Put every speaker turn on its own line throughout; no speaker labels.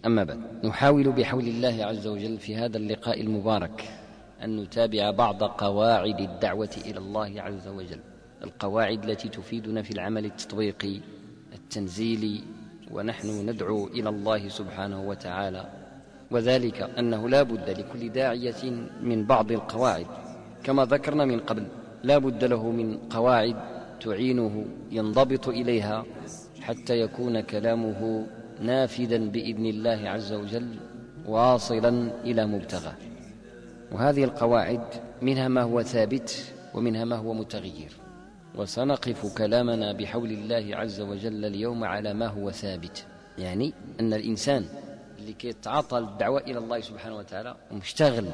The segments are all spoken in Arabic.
أما بعد، نحاول بحول الله عز وجل في هذا اللقاء المبارك أن نتابع بعض قواعد الدعوة إلى الله عز وجل، القواعد التي تفيدنا في العمل التطبيقي التنزيلي، ونحن ندعو إلى الله سبحانه وتعالى. وذلك أنه لا بد لكل داعية من بعض القواعد، كما ذكرنا من قبل، لا بد له من قواعد تعينه ينضبط إليها حتى يكون كلامه نافذا بإذن الله عز وجل واصلا إلى مبتغاه. وهذه القواعد منها ما هو ثابت ومنها ما هو متغير، وسنقف كلامنا بحول الله عز وجل اليوم على ما هو ثابت، يعني أن الإنسان اللي كيتعاطى الدعوة إلى الله سبحانه وتعالى ومشتغل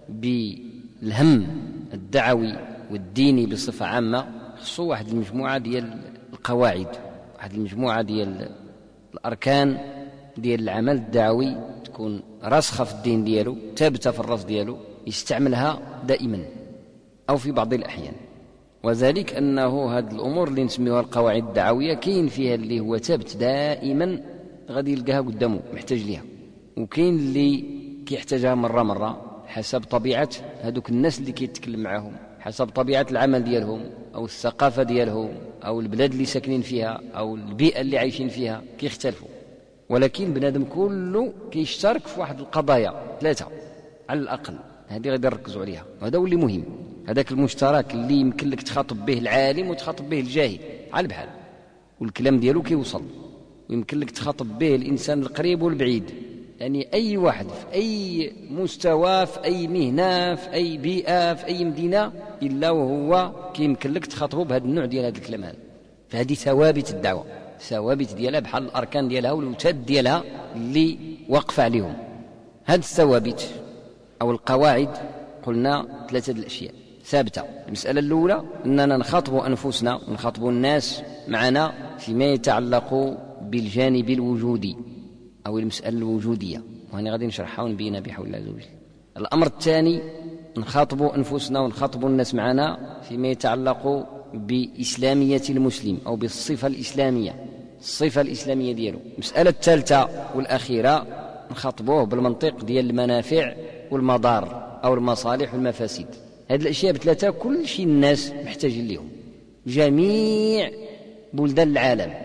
بالهم الدعوي والديني بصفة عامة، خصو واحد المجموعة ديال القواعد، واحد المجموعة ديال الأركان ديال العمل الدعوي تكون راسخة في الدين ديالو، ثابتة في الراس ديالو، يستعملها دائما أو في بعض الأحيان. وذلك أنه هذه الأمور اللي نسميها القواعد الدعوية كاين فيها اللي هو ثابت دائما غادي يلقاها قدامه محتاج ليها، وكاين اللي كيحتاجها مرة حسب طبيعة هذوك الناس اللي كيتكلم معهم، حسب طبيعة العمل ديالهم أو الثقافة ديالهم أو البلاد اللي ساكنين فيها أو البيئة اللي عايشين فيها كيختلفوا. ولكن بنادم كله كيشترك في واحد القضايا 3 على الأقل، هذه غادي نركزوا عليها، وهذا هو اللي مهم، هذاك المشترك اللي يمكن لك تخاطب به العالم وتخاطب به الجاهل على بحال، والكلام ديالو كيوصل، ويمكن لك تخاطب به الإنسان القريب والبعيد، يعني أي واحد في أي مستوى في أي مهنة في أي بيئة في أي مدينة إلا وهو كيمكن لك تخاطبه بهذا النوع ديال هذا الكلام هذا. فهذه ثوابت الدعوة، ثوابت ديالها بحال الأركان ديالها والوتاد ديالها اللي وقف عليهم. هذه الثوابت أو القواعد قلنا 3 الأشياء ثابتة. المسألة الأولى أننا نخاطب أنفسنا ونخاطب الناس معنا فيما يتعلق بالجانب الوجودي أو المسألة الوجودية، وهنا غادي نشرحها ونبينها بحول الله عز وجل. الأمر الثاني نخاطب أنفسنا ونخاطب الناس معنا فيما يتعلق بإسلامية المسلم أو بالصفة الإسلامية، الصفة الإسلامية ديالو. المسألة الثالثة والأخيرة نخاطبوه بالمنطق ديال المنافع والمضار أو المصالح والمفاسد. هذه الأشياء ب3 كل شيء الناس محتاجين لهم، جميع بلدان العالم.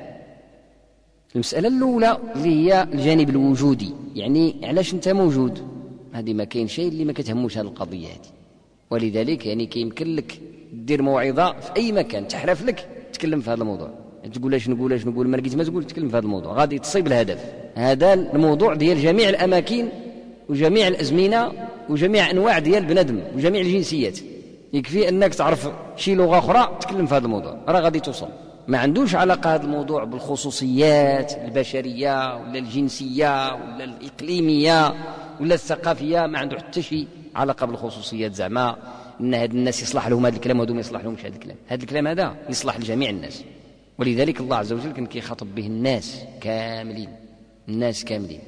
المسألة الأولى اللي هي الجانب الوجودي، يعني علاش أنت موجود، هذه ما كاين شيء اللي ما كتهموش هذه القضية هذه. ولذلك يعني كيمكن لك دير موعظة في أي مكان، تحرف لك تكلم في هذا الموضوع، تقول اش نقول ما لقيت ما تقول، تكلم في هذا الموضوع، غادي تصيب الهدف. هذا الموضوع ديال جميع الأماكن وجميع الأزمنة وجميع أنواع ديال بنادم وجميع الجنسيات. يكفي أنك تعرف شي لغة أخرى تكلم في هذا الموضوع، راه غادي توصل. ما عندوش علاقة هذا الموضوع بالخصوصيات البشرية ولا الجنسية ولا الإقليمية ولا الثقافية، ما عنده حتى شيء علاقة بالخصوصيات، زعما أن هاد الناس يصلح لهم هذا الكلام وهذو ما يصلح لهمش هذا الكلام. هذا الكلام هذا يصلح لجميع الناس، ولذلك الله عز وجل كان كيخاطب به الناس كاملين، الناس كاملين.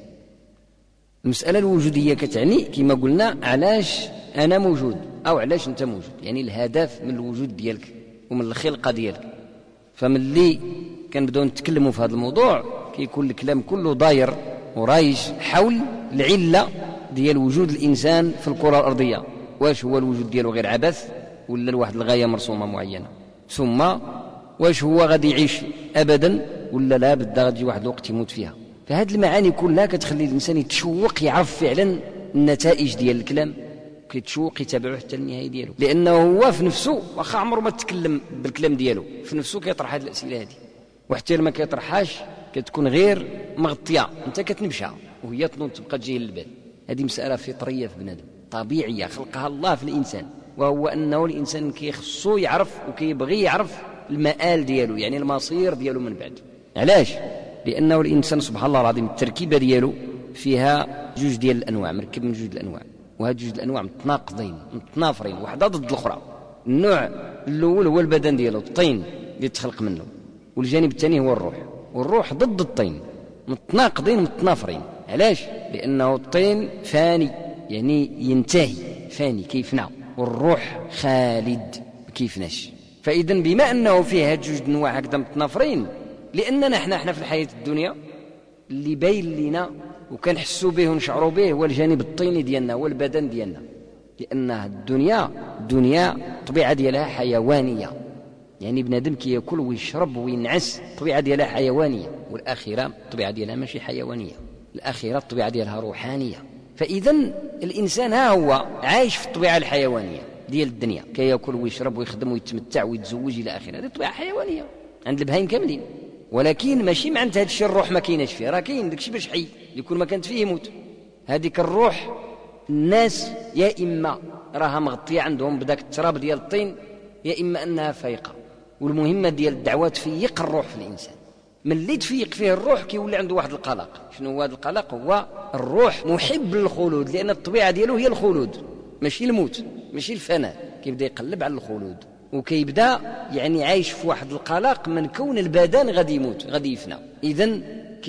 المسألة الوجودية كتعني كما قلنا علاش أنا موجود أو علاش أنت موجود، يعني الهدف من الوجود ديالك ومن الخلقة ديالك. فمن اللي كنبداو نتكلموا في هذا الموضوع كيكون الكلام كله داير ورايج حول العلة ديال وجود الإنسان في الكرة الأرضية. واش هو الوجود ديالو غير عبث ولا لواحد الغاية مرسومة معينة؟ ثم واش هو غادي يعيش أبدا ولا لا بد غادي واحد الوقت يموت فيها؟ فهذه المعاني كلها كتخلي الإنسان يتشوق يعرف فعلا النتائج ديال الكلام، كيتشوق يتابعه حتى النهاية ديالو، لأنه هو في نفسه واخا عمره ما تكلم بالكلام ديالو في نفسه كيطرح هذه الأسئلة هذه، وحتى لما كيطرحهاش كتكون غير مغطية، أنت كتنبشها وهي تنوض تبقى تجي للبال. هذه مسألة فطرية في بنادم طبيعية خلقها الله في الإنسان، وهو أنه الإنسان كيخصو يعرف وكيبغي يعرف المآل ديالو، يعني المصير ديالو من بعد. علاش؟ لأنه الإنسان سبحان الله العظيم التركيبة ديالو فيها 2 ديال الأنواع، مركب من 2 الأنواع، وهاد 2 الأنواع متناقضين متنافرين، واحدة ضد الأخرى. النوع الأول هو البدن ديالو، الطين اللي تخلق منه، والجانب الثاني هو الروح، والروح ضد الطين، متناقضين متنافرين. علاش؟ لأنه الطين فاني يعني ينتهي، فاني كيفنى، والروح خالد كيفناش. فإذا بما أنه فيه هاد 2 أنواع هكذا متنافرين، لأننا احنا في الحياة الدنيا اللي باين لنا وكنحسوا به ونشعروا به هو الجانب الطيني ديالنا، هو البدن ديالنا، لأن الدنيا الطبيعة ديالها حيوانية، يعني بنادم كياكل ويشرب وينعس، الطبيعة ديالها حيوانية، والآخرة الطبيعة ديالها ماشي حيوانية، الآخرة الطبيعة ديالها روحانية. فإذا الإنسان ها هو عايش في الطبيعة الحيوانية ديال الدنيا، كياكل ويشرب ويخدم ويتمتع ويتزوج إلى آخره، هذه الطبيعة حيوانية عند البهايم كاملين. ولكن ماشي معنى هذا الشيء الروح ما كايناش فيه، راه كاين داكشي باش حي، يكون ما كانت فيه يموت. هذيك الروح الناس يا إما راها مغطية عندهم بداك التراب ديال الطين، يا إما أنها فايقة. والمهمة ديال الدعوة تفيق الروح في الإنسان. من اللي تفيق فيه الروح كيولي عنده واحد القلق. شنو هو هذا القلق؟ هو الروح محب للخلود، لأن الطبيعة ديالو هي الخلود، ماشي الموت، ماشي الفناء. كيبدا يقلب على الخلود، وكيبدا يعني عايش في واحد القلق من كون البدن غادي يموت، غادي يفنى. إذن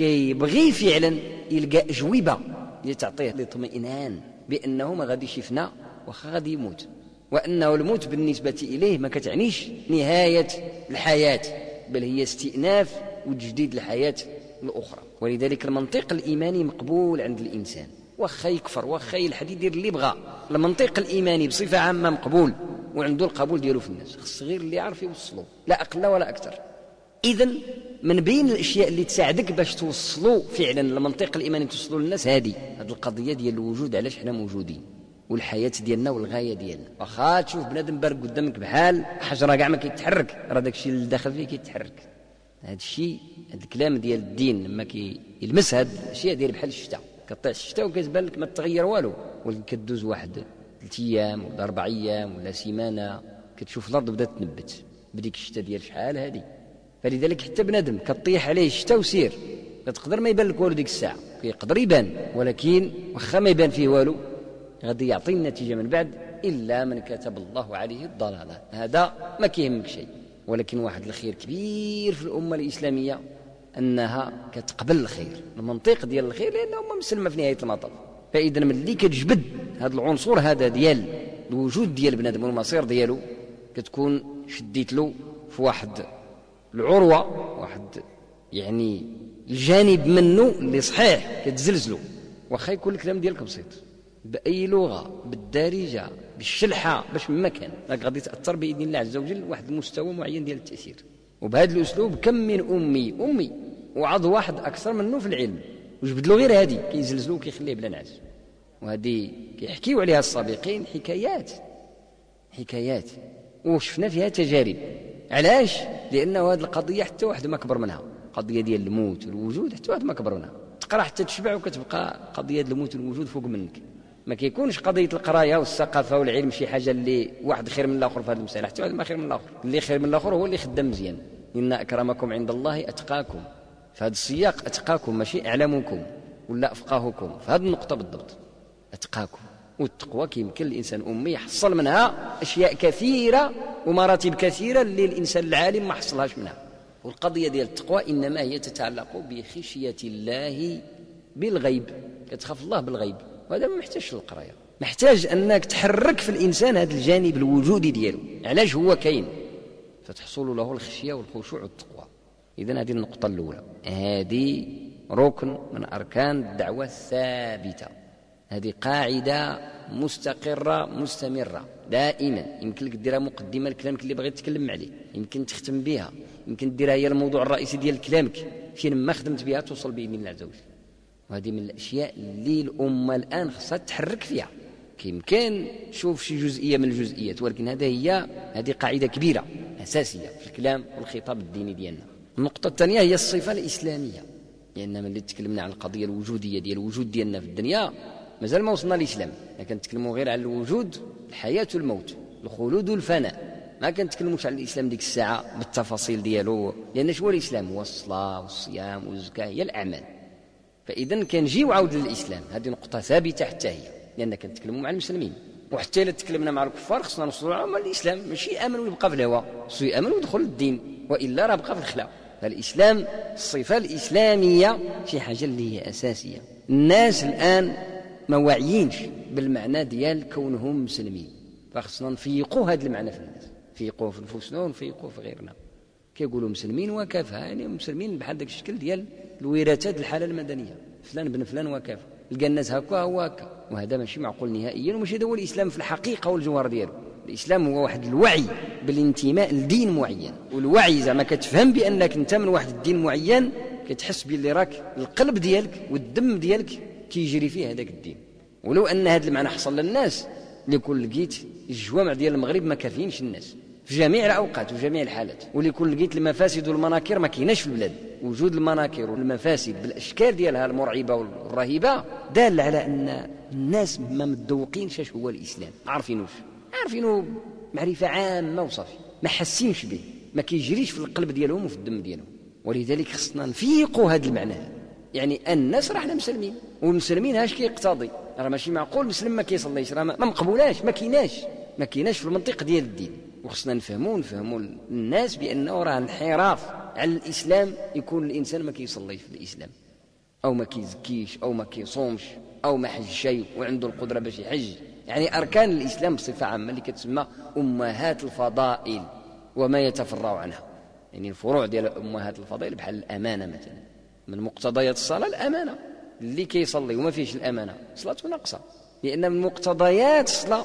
كيبغي فعلا يلقى أجوبة اللي تعطيه الاطمئنان بأنه ما غاديش يفنى وخا غادي يموت، وأنه الموت بالنسبة إليه ما كتعنيش نهاية الحياة، بل هي استئناف وتجديد الحياة الأخرى. ولذلك المنطق الإيماني مقبول عند الإنسان، وخا يكفر وخا يلحد يدير اللي بغى، المنطق الإيماني بصفة عامة مقبول وعنده القبول ديالو في الناس، خص غير اللي يعرف يوصلوا، لا أقل ولا أكثر. إذن من بين الأشياء اللي تساعدك باش توصلوا فعلا المنطق الإيماني، توصلوا للناس هذه القضية ديال الوجود، علاش حنا موجودين، والحياة ديالنا والغاية ديالنا. واخا تشوف بنادم بارك قدامك بحال حجرة كاع ما كيتحرك، راه داكشي اللي داخل فيه كيتحرك. هذا الشيء، هذا الكلام ديال الدين لما كيلمس هذا الشيء داير بحال الشتاء، كطيح الشتاء وكتبان لك ما تغير والو، ولكن كدوز واحد 3 أيام ولا 4 أيام ولا سيمانة كتشوف الأرض بدات تنبت بديك الشتاء ديال شحال هذه. فلذلك حتى بنادم كطيح عليه الشتاء وسير، كتقدر ما يبان لك والو ديك الساعة، كيقدر يبان، ولكن واخا ما يبان فيه والو غادي يعطي النتيجة من بعد، إلا من كتب الله عليه الضلالة، هذا ما كيهمك شيء. ولكن واحد الخير كبير في الأمة الإسلامية أنها كتقبل الخير، المنطق ديال الخير، لأنه أمة مسلمة في نهاية المطاف. فإذا ملي كتجبد هذا العنصر هذا ديال الوجود ديال بنادم والمصير ديالو، كتكون شديت له في واحد العروة، واحد يعني الجانب منه اللي صحيح كتزلزلو، واخا يكون الكلام ديالك بسيط بأي لغة، بالدارجة، بالشلحة، باش مما كان راك غادي تأثر بإذن الله عز وجل واحد المستوى معين ديال التأثير. وبهذا الأسلوب كم من أمي وعض واحد أكثر منه في العلم، وجبد له غير هذه كيزلزلوه وكيخليه بلا نعاس. وهذه كيحكيوا عليها السابقين حكايات وشفنا فيها تجارب. علاش؟ لأنه هذه القضية حتى واحد ما كبر منها، قضية ديال الموت والوجود حتى واحد ما كبر منها. تقرأ حتى تشبع وكتبقى قضية الموت والوجود فوق منك. ما كيكونش قضية القراية والثقافة والعلم شي حاجة اللي واحد خير من الآخر في هذه المسألة، حتى واحد ما خير من الآخر. اللي خير من الآخر هو اللي خدام مزيان. إن أكرمكم عند الله أتقاكم، في هذا السياق أتقاكم ماشي أعلمكم ولا أفقاهكم، في هذه النقطة بالضبط أتقاكم. والتقوى كيمكن الإنسان أمي يحصل منها أشياء كثيرة ومراتب كثيرة اللي الإنسان العالم ما حصلهاش منها. والقضية ديال التقوى إنما هي تتعلق بخشية الله بالغيب، كتخاف الله بالغيب، وهذا ما محتاجش للقراية، محتاج أنك تحرك في الإنسان هذا الجانب الوجودي دياله، علاش هو كاين، فتحصل له الخشية والخشوع والتقوى. إذن هذه النقطة الأولى، هذه ركن من أركان الدعوة الثابتة، هذه قاعدة مستقرة مستمرة دائما. يمكن لك ديرها مقدمة لكلامك اللي بغيت تتكلم عليه، يمكن تختم بها، يمكن ديرها هي الموضوع الرئيسي ديال كلامك، فين ما خدمت بها توصل بإذن الله عز وجل. وهذه من الأشياء اللي الأمة الآن خصها تحرك فيها. يمكن تشوف شي جزئية من الجزئيات، ولكن هذه قاعدة كبيرة أساسية في الكلام والخطاب الديني ديالنا. النقطة الثانية هي الصفة الإسلامية، لأن من اللي تكلمنا عن القضية الوجودية ديال الوجود ديالنا في الدنيا مازال ما وصلنا للإسلام. ما كنتكلموا غير عن الوجود، الحياة والموت، الخلود والفناء، ما كنتكلموش عن الإسلام ديك الساعة بالتفاصيل ديالو، لأن شو الإسلام؟ هو الصلاة والصيام والزكاة، هي الأعمال. فإذا كنجيو عاود للإسلام، هذه نقطة ثابتة حتى هي، لأن كنتكلموا مع المسلمين. وحتى إلا تكلمنا مع الكفار خصنا نوصلوا لهم الإسلام، ماشي يأمن ويبقى في الهوى، خصو يأمن ويدخل الدين، وإلا راه بقى في الخلاء. فالإسلام، الصفة الإسلامية شي حاجة اللي هي أساسية. الناس الآن ما واعيينش بالمعنى ديال كونهم مسلمين، فخصنا نفيقوا هذا المعنى في الناس، نفيقوه في نفوسنا ونفيقوه في غيرنا. كيقولوا مسلمين وكافة، يعني مسلمين بحال داك الشكل ديال الوراثات الحالة المدنية، فلان بن فلان وكاف، لقى الناس هكا هو هكا، وهذا ماشي معقول نهائيا، وماشي هذا هو الإسلام في الحقيقة والجوهر ديالو. الإسلام هو واحد الوعي بالانتماء لدين معين، والوعي زعما كتفهم بأنك انت من واحد الدين معين، كتحس باللي راك القلب ديالك والدم ديالك كيجري فيه هذاك الدين. ولو أن هذا المعنى حصل للناس لكل لقيت الجوامع ديال المغرب ما كافيينش الناس في جميع الأوقات وجميع الحالات، ولكل لقيت المفاسد والمناكر ما كايناش في البلاد. وجود المناكر والمفاسد بالأشكال ديالها المرعبة والرهيبة دال على أن الناس ما متذوقينش اش هو الإسلام، عارفينه معرفة عامة وصافي، ما حاسينش به، ما كيجريش في القلب ديالهم وفي الدم ديالهم. ولذلك خصنا نفيقوا هذا المعنى، يعني الناس راه حنا مسلمين، والمسلمين اش كيقتضي؟ راه ماشي معقول مسلم ما كيصليش، راه ما مقبولاش، ما كايناش في المنطق ديال الدين. وخصنا نفهموا الناس بأنه راه انحراف على الإسلام يكون الإنسان ما كيصليش في الإسلام، أو ما كيزكيش، أو ما كيصومش، أو ما حج شيء وعنده القدرة باش يحج. يعني أركان الإسلام بصفة عامة اللي كتسمى أمهات الفضائل وما يتفرع عنها، يعني الفروع ديال أمهات الفضائل بحال الأمانة مثلا، من مقتضيات الصلاة الأمانة. اللي كيصلي وما فيش الأمانة صلاته ناقصة، لأن من مقتضيات الصلاة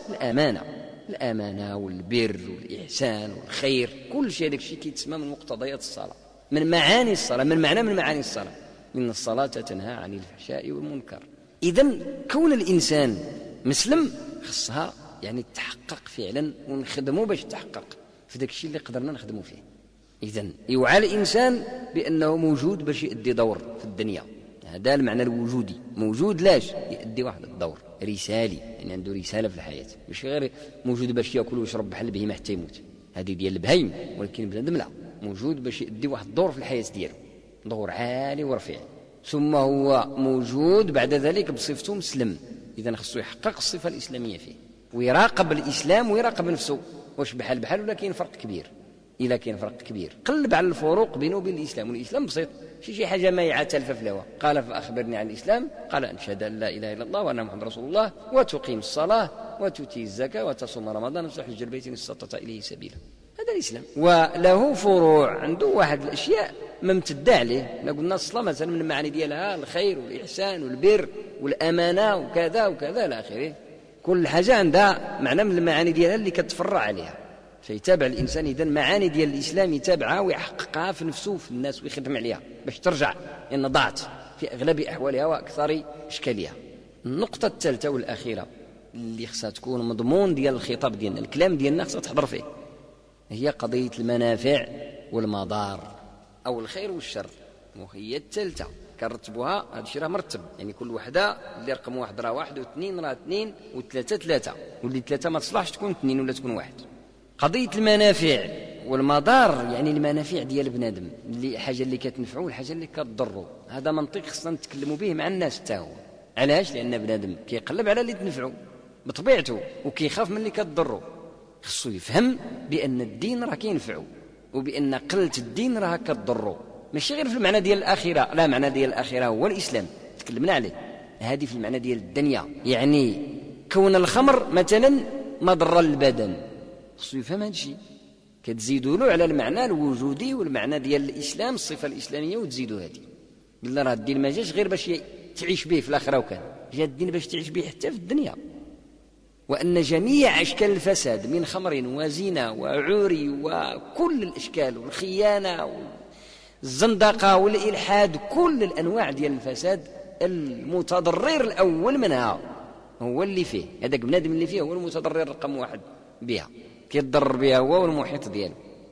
الأمانة والبر والإحسان والخير، كل شيء هذاك الشيء كيتسمى من مقتضيات الصلاة، من معاني الصلاة، من معاني الصلاة، إن الصلاة تنهى عن الفحشاء والمنكر. إذن كون الإنسان مسلم خصها يعني تحقق فعلا، ونخدمه باش تحقق في ذاك الشيء اللي قدرنا نخدمه فيه. إذن يوعى الإنسان بأنه موجود باش يؤدي دور في الدنيا، هذا المعنى الوجودي، موجود لاش يؤدي واحد الدور رسالي، يعني عنده رسالة في الحياة، مش غير موجود باش يأكل ويشرب بحال البهيمة حتى يموت، هذه ديال البهيم، ولكن بنادم لا، موجود باش يؤدي واحد الدور في الحياة ديالو، دور عالي ورفيع. ثم هو موجود بعد ذلك بصفته مسلم، إذن خصو يحقق الصفة الإسلامية فيه، ويراقب الإسلام ويراقب نفسه، واش بحال ولا كاين فرق كبير؟ إلا كاين فرق كبير قلب على الفروق بينه وبين الإسلام. والإسلام بسيط، شي حاجة ما تلفة في الهواء. قال فأخبرني عن الإسلام، قال أن تشهد أن لا إله إلا الله وأن محمد رسول الله، وتقيم الصلاة وتؤتي الزكاة وتصوم رمضان وتحج البيت إن استطعت إليه سبيلا. هذا الإسلام، وله فروع، عنده واحد الأشياء ما امتدى عليه. ما قلنا الصلاة مثلا من المعاني ديالها الخير والإحسان والبر والأمانة وكذا وكذا إلى آخره، كل حاجة عندها معنى من المعاني ديالها اللي كتفرع عليها. فيتابع الإنسان إذن معاني ديال الإسلام، يتابعها ويحققها في نفسه وفي الناس ويخدم عليها باش ترجع، لأن ضاعت في أغلب أحوالها وأكثر إشكالها. النقطة الثالثة والأخيرة اللي خصها تكون مضمون ديال الخطاب ديالنا، الكلام ديالنا خصها تحضر فيه، هي قضية المنافع والمضار، أو الخير والشر، وهي الثالثة كنرتبوها. هذا الشيء راه مرتب، يعني كل وحده اللي رقم واحد راه واحد، واثنين راه اثنين، وثلاثة ثلاثة، واللي ثلاثة ما تصلحش تكون اثنين ولا تكون واحد. قضية المنافع والمضار، يعني المنافع ديال بنادم، اللي حاجة اللي كتنفعه والحاجة اللي كتضره، هذا منطق خصنا نتكلموا به مع الناس حتى هو. علاش؟ لأن بنادم كيقلب على اللي تنفعه بطبيعته، وكيخاف من اللي كتضره. خصو يفهم بأن الدين راه كينفعه، وبأن قلة الدين راه كتضره، ماشي غير في المعنى ديال الآخرة، لا، معنى ديال الآخرة هو الإسلام تكلمنا عليه، هذه في المعنى ديال الدنيا. يعني كون الخمر مثلا مضر للبدن، خصو يفهم هذا الشيء، كتزيدوا له على المعنى الوجودي والمعنى ديال الإسلام، الصفة الإسلامية، وتزيدوا هذه. بالله راه الدين ما جاش غير باش تعيش به في الآخرة، وكان جاء الدين باش تعيش به حتى في الدنيا. وأن جميع أشكال الفساد من خمر وزنا وعوري وكل الأشكال والخيانة والزندقة والإلحاد، كل الأنواع ديال الفساد، المتضرر الأول منها هو اللي فيه هذاك بنادم، اللي فيه هو المتضرر رقم واحد بها، كيتضرر بها هو والمحيط دياله.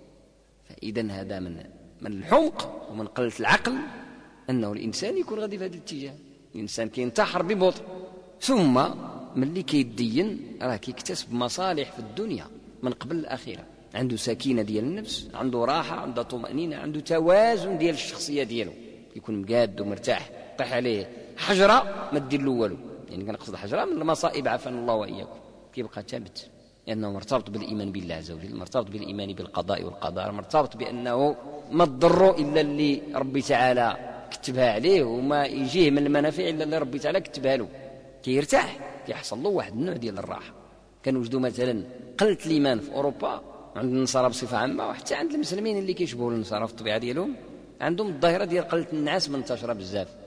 فإذا هذا من الحمق ومن قلة العقل أنه الإنسان يكون غادي في هذا الاتجاه. الإنسان كينتحر ببطء، ثم ملي كيدين راه كيكتسب مصالح في الدنيا من قبل الآخرة، عنده سكينة ديال النفس، عنده راحة، عنده طمأنينة، عنده توازن ديال الشخصية دياله، يكون مقاد ومرتاح. طيح عليه حجرة ما دير له والو، يعني كنقصد حجرة من المصائب عافانا الله وإياكم، كيبقى ثابت، لأنه مرتبط بالإيمان بالله عز وجل، مرتبط بالإيمان بالقضاء والقدر، مرتبط بأنه ما تضره إلا اللي ربي تعالى كتبها عليه، وما يجيه من المنافع إلا اللي ربي تعالى كتبها له، كيرتاح، كيحصل له واحد النوع ديال الراحة. كنوجدوا مثلا قلة الإيمان في أوروبا عند النصارى بصفة عامة، وحتى عند المسلمين اللي كيشبهوا النصارى في الطبيعة ديالهم، عندهم الظاهرة ديال قلة النعاس منتشرة بزاف،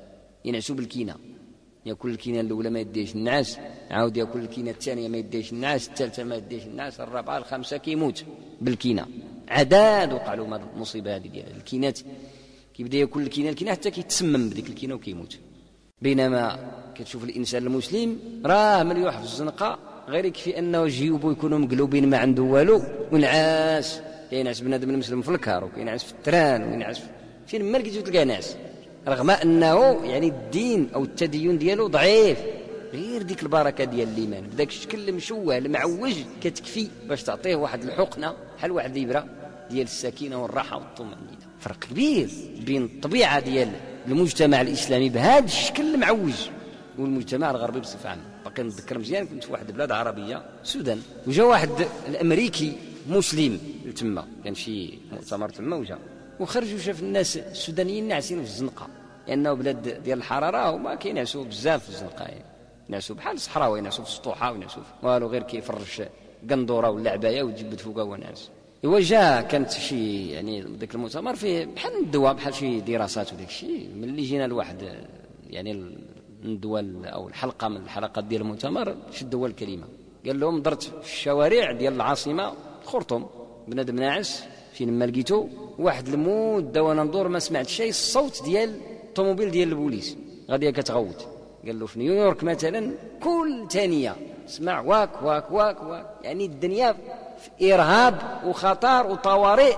ينعسوا بالكينة، ياكل الكينة الأولى ما يديش النعاس، عاود ياكل الكينة الثانية ما يديش النعاس، الثالثة ما يديش النعاس، الرابعة الخامسة كيموت بالكينة. عداد وقع لهم هذه المصيبة هذه ديال الكينات، كيبدا ياكل الكينة حتى كيتسمم بديك الكينة وكيموت. بينما كتشوف الإنسان المسلم راه مليوح في الزنقة، غير يكفي أنه جيوبه يكونوا مقلوبين ما عنده والو ونعاس. كينعس بنادم المسلم في الكار وكينعس في التران وينعس فين ما لقيتو تلقى ناس، رغم أنه يعني الدين أو التدين ديالو ضعيف، غير ديك البركة ديال الإيمان بداك الشكل المشوه المعوج كتكفي باش تعطيه واحد الحقنة بحال واحد الإبرة ديال السكينة والراحة والطمأنينة. فرق كبير بين الطبيعة ديال المجتمع الإسلامي بهذا الشكل المعوج والمجتمع الغربي بصفة عامة. باقي نتذكر مزيان كنت في واحد البلاد عربية السودان، وجا واحد الأمريكي مسلم لتما، كان شي مؤتمر تما وجا وخرج وشاف الناس السودانيين ناعسين في الزنقة، لأنه بلاد ديال الحرارة وما كينعسوا بزاف في الزنقة، يعني ينعسوا بحال الصحراء وينعسوا في السطوحة وينعسوا والو غير كيفرش قندورة ولا عباية وتجبد فوقها وناعس. إوا جا كانت شي يعني ذاك المؤتمر فيه بحال الدواء بحال شي دراسات وداك الشيء. ملي جينا لواحد يعني الدول أو الحلقة من الحلقات ديال المؤتمر شدوا الكلمة، قال لهم درت في الشوارع ديال العاصمة خرطوم بنادم ناعس فين ما لقيتو واحد المدة وانا ندور ما سمعت شيء، الصوت ديال الطوموبيل ديال البوليس غاديه كتغوت. قال له في نيويورك مثلا كل ثانية سمع واك واك واك واك، يعني الدنيا في إرهاب وخطر وطوارئ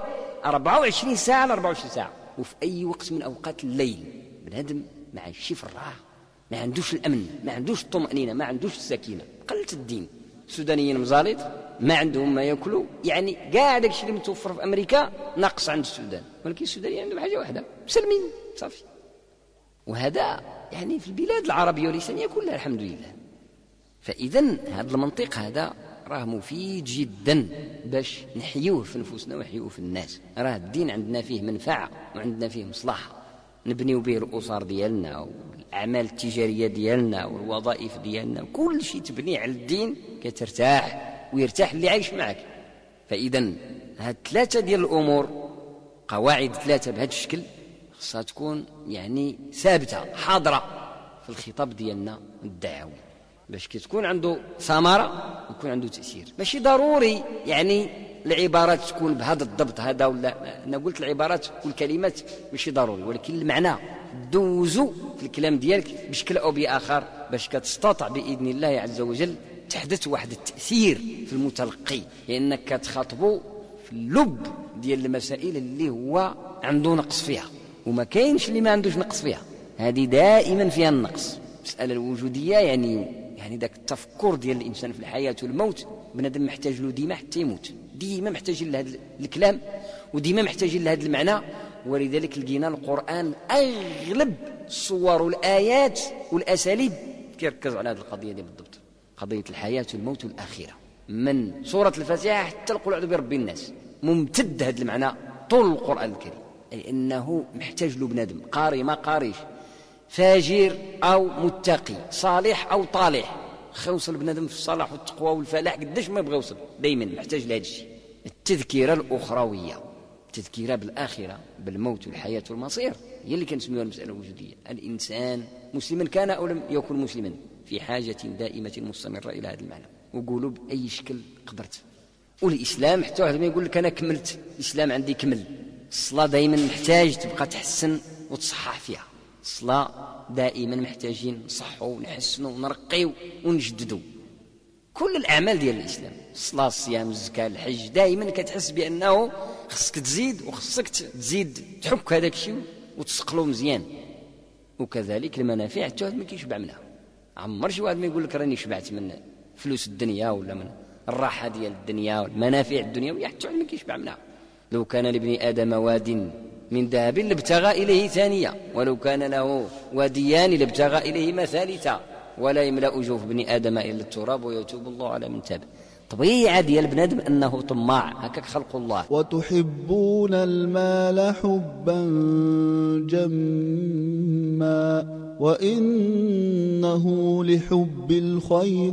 24 ساعة ل 24 ساعة، وفي أي وقت من أوقات الليل بنادم ما عايش في الراحة، ما عندوش الأمن، ما عندوش الطمأنينة، ما عندوش السكينة. قلة الدين. السودانيين مزالط ما عندهم ما يأكلوا، يعني كاع داك الشيء اللي متوفر في أمريكا ناقص عند السودان، ولكن السودانيين عندهم حاجة واحدة، مسلمين صافي. وهذا يعني في البلاد العربية والإسلامية كلها الحمد لله. فإذا هذا المنطق هذا راه مفيد جدا باش نحيوه في نفوسنا ونحيوه في الناس. راه الدين عندنا فيه منفعة وعندنا فيه مصلحة، نبنيو به الأسر ديالنا والأعمال التجارية ديالنا والوظائف ديالنا، كل شيء تبني على الدين كترتاح ويرتاح اللي عايش معك. فإذا هاد ثلاثة ديال الأمور، قواعد ثلاثة بهذا الشكل خصها تكون يعني ثابتة حاضرة في الخطاب ديالنا الدعوي باش كتكون عنده ثمرة ويكون عنده تأثير. ماشي ضروري يعني العبارات تكون بهذا الضبط هذا ولا، أنا قلت العبارات والكلمات ماشي ضروري، ولكن المعنى دوزو في الكلام ديالك بشكل أو بآخر باش كتستطع بإذن الله عز وجل تحدث واحد التأثير في المتلقي، لأنك كتخاطبه في اللب ديال المسائل اللي هو عنده نقص فيها، وما كاينش اللي ما عندوش نقص فيها، هذه دائما فيها النقص. المسألة الوجودية يعني ذاك التفكر ديال الإنسان في الحياة والموت، بنادم محتاج له ديما حتى يموت، ديما محتاج لهذا الكلام وديما محتاج لهذا المعنى. ولذلك لقينا القرآن أغلب الصور والآيات والأساليب كيركز على هذه القضية دي بالضبط، قضية الحياة والموت والآخرة، من سورة الفاتحة حتى قل أعوذ برب الناس، ممتد هذا المعنى طول القرآن الكريم، أي أنه محتاج له بنادم قاري ما قاريش، فاجر أو متقي، صالح أو طالح، خوصل بنادم في الصلاح والتقوى والفلاح قداش ما يبغى يوصل، دايما محتاج لهذا الشيء. التذكيرة الأخروية، التذكيرة بالآخرة بالموت والحياة والمصير، هي اللي كنسميوها المسألة الوجودية. الإنسان مسلما كان أو لم يكن مسلما في حاجة دائمة مستمرة إلى هذا المعنى، وقولوا بأي شكل قدرت. والإسلام حتى واحد ما يقول لك أنا كملت الإسلام عندي كمل. الصلاة دائما محتاج تبقى تحسن وتصحح فيها، الصلاة دائما محتاجين نصحوا ونحسنوا ونرقيوا ونجددوا. كل الأعمال ديال الإسلام، الصلاة الصيام الزكاة الحج، دائما كتحس بأنه خصك تزيد وخصك تزيد تحك هذاك الشيء وتسقلو مزيان. وكذلك المنافع حتى واحد ما كيشبع منها، عمر شي واحد ما يقول لك راني شبعت من فلوس الدنيا ولا من الراحة ديال الدنيا والمنافع الدنيوية، حتى واحد ما كيشبع منها. لو كان لابن آدم واد من ذهب لابتغى إليه ثانية، ولو كان له واديان لابتغى إليهما ثالثا، ولا يملأ جوف ابن آدم إلا التراب ويتوب الله على من تاب. طبيعة ديال بنادم أنه طماع، هكاك خلق الله.
وتحبون المال حبا جما وإنه لحب الخير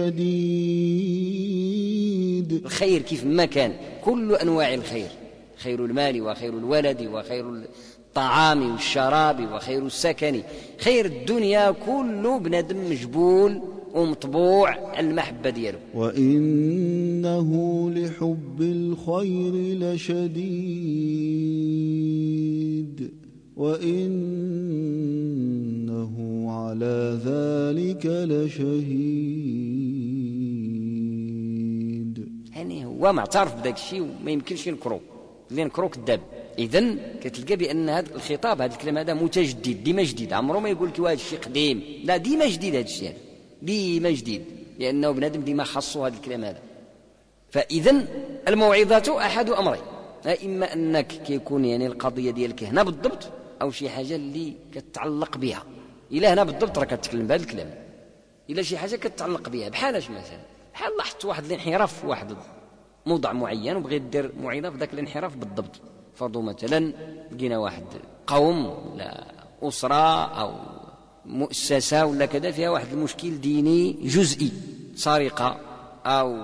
لشديد.
الخير كيف ما كان، كل أنواع الخير، خير المال وخير الولد وخير الطعام والشراب وخير السكن، خير الدنيا كله بنادم مجبول ومطبوع المحبة دياله.
وإنه لحب الخير لشديد وإنه على ذلك لشهيد.
يعني هو معترف بداك الشيء وما يمكنش ينكرو، اللي ينكرو كذاب. إذن كتلقى بأن هذا الخطاب، هذا الكلام هذا متجدد، ديما جديد، عمره ما يقول لك هذا الشيء قديم، لا ديما جديد هذا الشيء، ديما جديد، لأنه بنادم ديما خاصه هذا الكلام هذا. فإذن الموعظة أحد أمرين، إما أنك كيكون يعني القضية ديالك هنا بالضبط، أو شي حاجة اللي كتعلق بها. إلا هنا بالضبط راه كتكلم بهذا الكلام، إلا شي حاجة كتعلق بها، بحالاش مثلا بحال لاحظت واحد الانحراف في واحد موضع معين وبغيت دير موعظة في ذاك الانحراف بالضبط. فرضوا مثلا لقينا واحد قوم ولا أسرة أو مؤسسة ولا كذا فيها واحد المشكل ديني جزئي، سرقة أو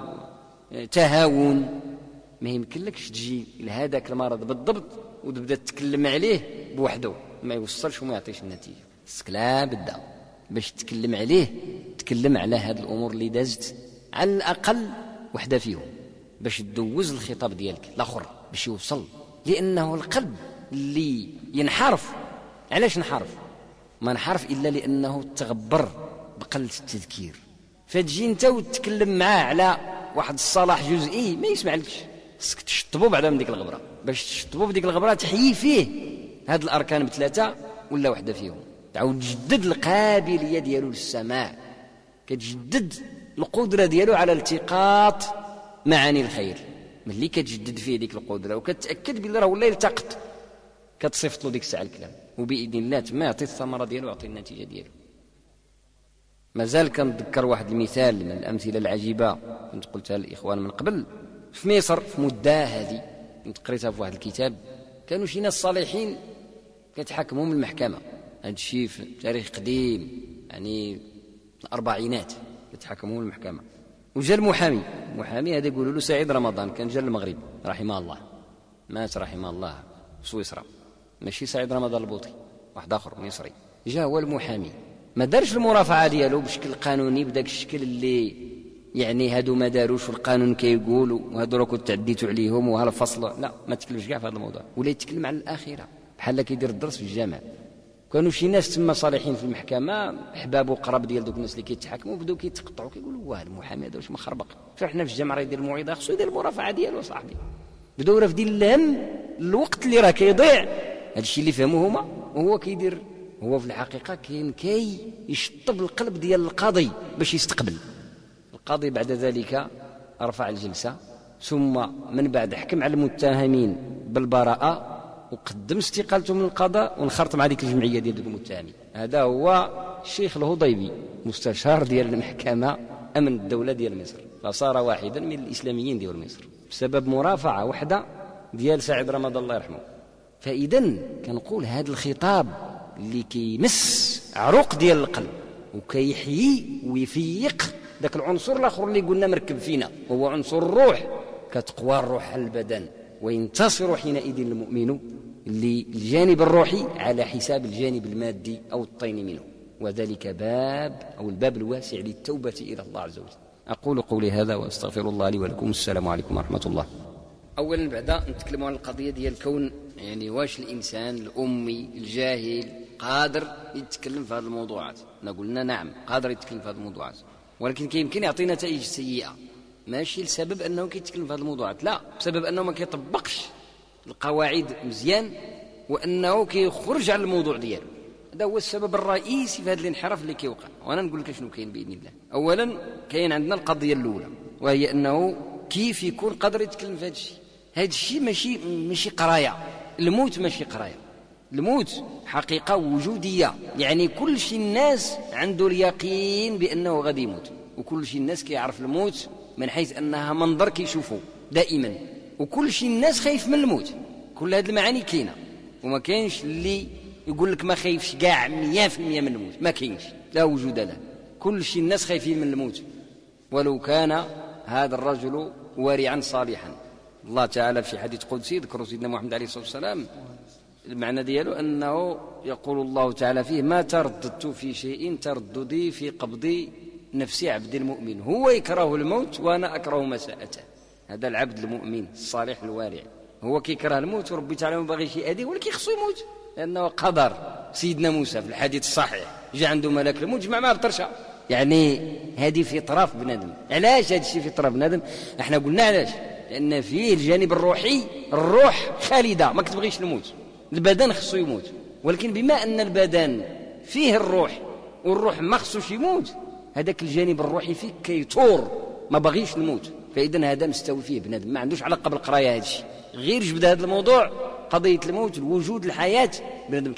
تهاون، ما يمكنلكش تجي لهذاك المرض بالضبط وتبدا تتكلم عليه بوحده، ما يوصلش وما يعطيش النتيجة. لا بدا باش تتكلم عليه تكلم على هذه الأمور اللي دازت على الأقل وحدة فيهم، باش تدوز الخطاب ديالك الآخر باش يوصل. لأنه القلب اللي ينحرف، علاش نحرف؟ ما نحرف إلا لأنه تغبر بقلة التذكير. فتجي انت وتتكلم معاه على واحد الصلاح جزئي ما يسمع لكش، خصك تشطبو بعدا من ديك الغبرة، باش تشطبو بديك الغبرة تحيي فيه هاد الأركان بثلاثة ولا وحدة فيهم، تعاود تجدد القابلية ديالو للسماع، كتجدد القدرة ديالو على التقاط معاني الخير. ملي كتجدد فيه ديك القدرة وكتأكد بلي راه ولا يلتقط، كتصيفط له ديك الساعة الكلام، وبإذن الله تما يعطي الثمرة ديالو ويعطي النتيجة ديالو. مازال كنتذكر واحد المثال من الأمثلة العجيبة كنت قلتها للإخوان من قبل. في مصر في مدة هذه كنت قريتها في واحد الكتاب، كانوا شي ناس صالحين كتحاكمهم المحكمة، هذا الشيء في تاريخ قديم يعني الأربعينات، كتحاكمهم المحكمة. وجا المحامي هذا يقولوا له سعيد رمضان، كان جا المغرب رحمه الله، مات رحمه الله في سويسرا، ماشي سعيد رمضان البوطي، واحد آخر مصري. جا هو المحامي، ما دارش المرافعة ديالو بشكل قانوني بداك الشكل اللي يعني هادو ما داروش والقانون كيقول وهادو راه كنت تعديتوا عليهم وهذا الفصل، لا ما تكلمش كاع في هذا الموضوع، ولا يتكلم على الآخرة بحال كيدير الدرس في الجامع. كانوا شي ناس تما صالحين في المحكمة، احباب وقرب ديال دوك الناس اللي كيتحاكموا بداو كيتقطعوا، كيقولوا واه المحامي هذا واش مخربق، فاحنا في الجامع راه يدير الموعظة خصو يدير المرافعة ديالو صاحبي. بداو رافدين الهم الوقت اللي راه كيضيع، هذا الشيء اللي فهموه هما، وهو كيدير هو في الحقيقة كي يشطب القلب ديال القاضي باش يستقبل. القاضي بعد ذلك رفع الجلسة، ثم من بعد حكم على المتهمين بالبراءة وقدم استقالته من القضاء ونخرط مع ديك الجمعية ديال المتهمين. هذا هو الشيخ الهضيبي مستشار ديال المحكمة أمن الدولة ديال مصر، فصار واحدا من الإسلاميين ديال مصر بسبب مرافعة وحدة ديال سعيد رمضان الله يرحمه. فإذن كنقول هذا الخطاب اللي كيمس عروق ديال القلب وكيحيي ويفيق ذاك العنصر الآخر اللي قلنا مركب فينا، وهو عنصر الروح، كتقوى الروح على البدن وينتصر حينئذ المؤمن للجانب الروحي على حساب الجانب المادي أو الطين منه، وذلك الباب الواسع للتوبة إلى الله عز وجل. أقول قولي هذا وأستغفر الله لي ولكم. السلام عليكم ورحمة الله. أولا بعد نتكلم عن القضية ديال الكون، يعني واش الإنسان الأمي الجاهل قادر يتكلم في هذه الموضوعات؟ قلنا نعم قادر يتكلم في هذه الموضوعات، ولكن يمكن يعطي نتائج سيئة، ماشي لسبب أنه كيتكلم في هذه الموضوعات، لا، بسبب أنه ما كيطبقش القواعد مزيان وأنه كيخرج على الموضوع ديالو. هذا هو السبب الرئيسي في هذا الانحراف اللي كيوقع. وأنا نقول لك شنو كاين بإذن الله. أولا كاين عندنا القضية الأولى، وهي أنه كيف يكون قادر يتكلم في هذا الشيء. هذا الشيء ماشي قراية، الموت ماشي قراية، الموت حقيقة وجودية، يعني كل شيء الناس عنده اليقين بأنه غادي يموت، وكل شيء الناس كيعرف الموت من حيث أنها منظر كيشوفه دائما، وكل شيء الناس خايف من الموت. كل هذه المعاني كاينة، وما كاينش اللي يقول لك ما خايفش كاع 100% من الموت، ما كاينش، لا وجود له. كل شيء الناس خايفين من الموت، ولو كان هذا الرجل وارعا صالحا. الله تعالى في حديث قدسي ذكر سيدنا محمد عليه الصلاة والسلام المعنى دياله أنه يقول الله تعالى فيه: ما ترددت في شيء ترددي في قبض نفس عبد المؤمن، هو يكره الموت وأنا أكره مساءته. هذا العبد المؤمن الصالح الوارع، هو كيكره الموت وربي تعالى ما باغيش يأذيه، ولكن خصو يموت لأنه قدر. سيدنا موسى في الحديث الصحيح جاء عنده ملك الموت جمع معه بطرشة. يعني هذه فطرة في بنادم. علاش هذا الشيء فطرة في بنادم؟ احنا قلنا علاش، لأن فيه الجانب الروحي، الروح خالدة ما كتبغيش الموت، البدن خصو يموت، ولكن بما أن البدن فيه الروح والروح ما خصوش يموت، هذاك الجانب الروحي فيه كيطور ما بغيش الموت. فإذن هذا مستوي فيه بنادم، ما عندوش علاقة بالقراية. هذا الشيء غير جبد هذا الموضوع، قضية الموت، الوجود، الحياة، بنادم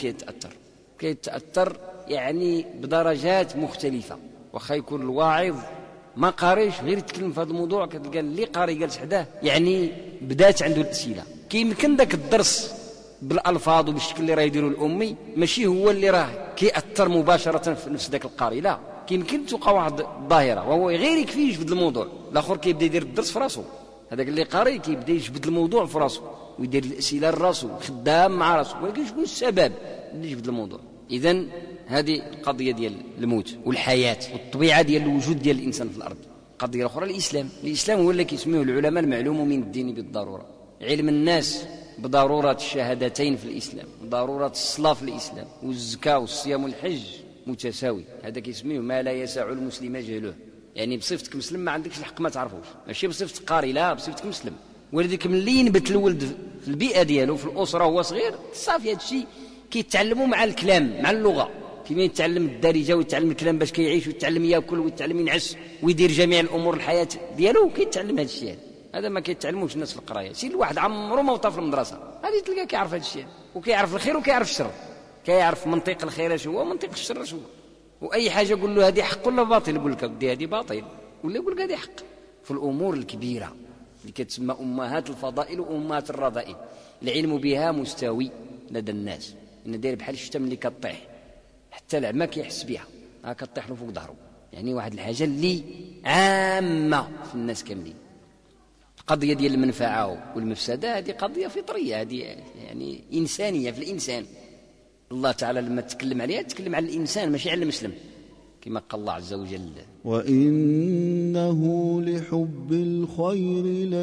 كيتأثر يعني بدرجات مختلفة. وخا يكون الواعظ ما قاريش غير يتكلم في هذا الموضوع، كتلقى اللي قاري جالس حداه يعني بدات عنده الأسئلة. كيمكن ذاك الدرس بالألفاظ وبالشكل اللي راه يديروا الأمي ماشي هو اللي راه كيأثر مباشرة في نفس ذاك القارئ، لا، كيمكن توقع واحد الظاهرة وهو غير يكفي يجبد الموضوع، الآخر كيبدا يدير الدرس في راسه. هذاك اللي قارئ كيبدا يجبد الموضوع في راسه ويدير الأسئلة لراسه، خدام مع راسه، ولكن شكون السبب اللي يجبد الموضوع؟ إذن هذه القضية ديال الموت والحياة والطبيعة ديال الوجود ديال الإنسان في الأرض. قضية الأخرى الإسلام هو اللي كيسميه العلماء المعلوم من الدين بالضرورة. علم الناس بضرورة الشهادتين في الإسلام، ضرورة الصلاة في الإسلام، والزكاة والصيام والحج متساوي. هذا كيسميه ما لا يسع المسلم جهله. يعني بصفتك مسلم ما عندكش الحق ما تعرفوش، ماشي بصفتك قاري، لا، بصفتك مسلم. ولذلك ملي ينبت الولد في البيئة ديالو في الأسرة وهو صغير، صافي هذا الشيء كيتعلموا مع الكلام، مع اللغة، كيما يتعلم الدارجة ويتعلم الكلام باش كيعيش، ويتعلم ياكل ويتعلم ينعس ويدير جميع الأمور الحياة ديالو، كيتعلم هذا الشيء. هذا ما كيتعلموش الناس في القرايه. سي الواحد عمره ما وطا في المدرسه، هذه تلقاه كيعرف هذا الشيء، وكيعرف الخير وكيعرف الشر، كيعرف منطق الخير شو هو منطق الشر شو هو. واي حاجه يقول له هذه حق ولا باطل، يقول لك بدي هذه باطل، ولا يقول لك هذه حق. في الامور الكبيره اللي كتسمى امهات الفضائل وامهات الرذائل، العلم بها مستوي لدى الناس، ان داير بحال الشتم اللي كطيح، حتى العمى كيحس بها، كطيح له فوق ظهره. يعني واحد الحاجه اللي عامه في الناس كاملين. قضية ديال المنفعة والمفسدة هذه قضية فطرية، هذه يعني إنسانية في الإنسان. الله تعالى لما تكلم عليها تكلم على الإنسان ماشي على المسلم، كما قال الله عز وجل:
وإنه لحب الخير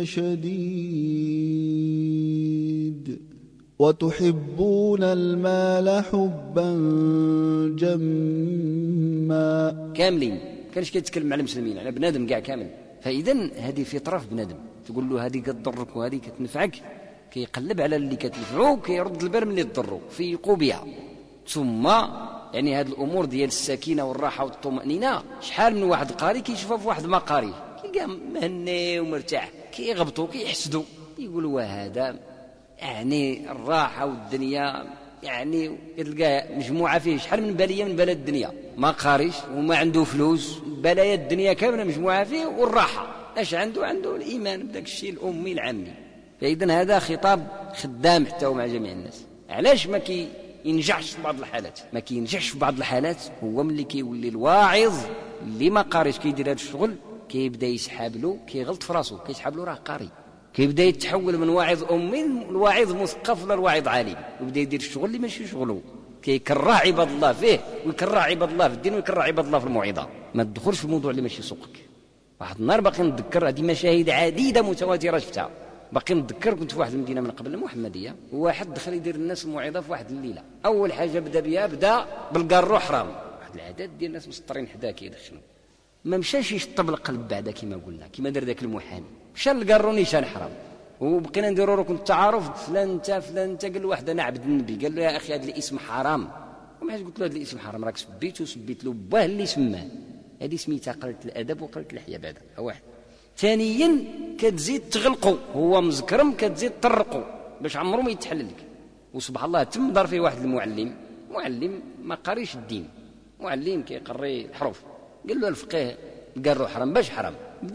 لشديد وتحبون المال حبا جما.
كاملين كانش كيتكلم على المسلمين، على بنادم كاع كامل. فإذن هذه فطرة في بنادم، تقول له هذه كتضرك وهذه كتنفعك، كيقلب على اللي كتنفعو، كيرد البال من اللي تضرو، فيقو بها. ثم يعني هذه الأمور ديال السكينة والراحة والطمأنينة، شحال من واحد قاري كيشوفها في واحد ما قاري، كيلقاه مهني ومرتاح، كيغبطوا كيحسدوا، يقولوا هذا يعني الراحة والدنيا، يعني تلقاه مجموعة فيه شحال من بلية من بلد الدنيا، ما قاريش وما عنده فلوس، بلايا الدنيا كاملة مجموعة فيه، والراحة اش عنده الإيمان بداك الشيء الأمي العامي. فإذن هذا خطاب خدام حتى مع جميع الناس. علاش ما ينجحش في بعض الحالات؟ ما كينجحش في بعض الحالات هو ملي كيولي الواعظ اللي ما قاريش كيدير هذا الشغل، كيبدا يسحاب له، كيغلط في راسه، كيسحاب له راه قاري، كيبدا يتحول من واعظ أمي لواعظ مثقف ولا الواعظ عالم، ويبدا يدير الشغل اللي ماشي شغله، كيكره عباد الله فيه ويكره عباد الله في الدين ويكره عباد الله في الموعظة. ما تدخلش في الموضوع اللي ماشي سوقك. واحد النهار باقي نتذكر، هذه مشاهد عديدة متواترة شفتها، باقي نتذكر كنت في واحد المدينة من قبل المحمدية، وواحد دخل يدير الناس الموعظة في واحد الليلة. أول حاجة بدا بالقارو حرام، واحد العدد ديال الناس مسطرين حداه كيدخلوا، ما مشاش يشطب القلب بعدا كما قلنا، كما دار ذاك المحامي، مشى للقارو نيشان حرام. وبقينا نديروا ركن التعارف، فلان انت قال له واحد انا عبد النبي، قال له يا اخي هذا الاسم حرام. وما قلت له هذا الاسم حرام، راك سبيت له باه اللي سماه، هذه سميتها قلة الادب وقلة اللحيه. بعدا واحد ثانيا كتزيد تغلقوا، هو مزكرم كتزيد تطرقوا باش عمره ما يتحلل لك. وسبحان الله تم دار فيه واحد المعلم ما قاريش الدين، معلم كيقري الحروف، قال له الفقيه قال له حرام، باش حرام بدا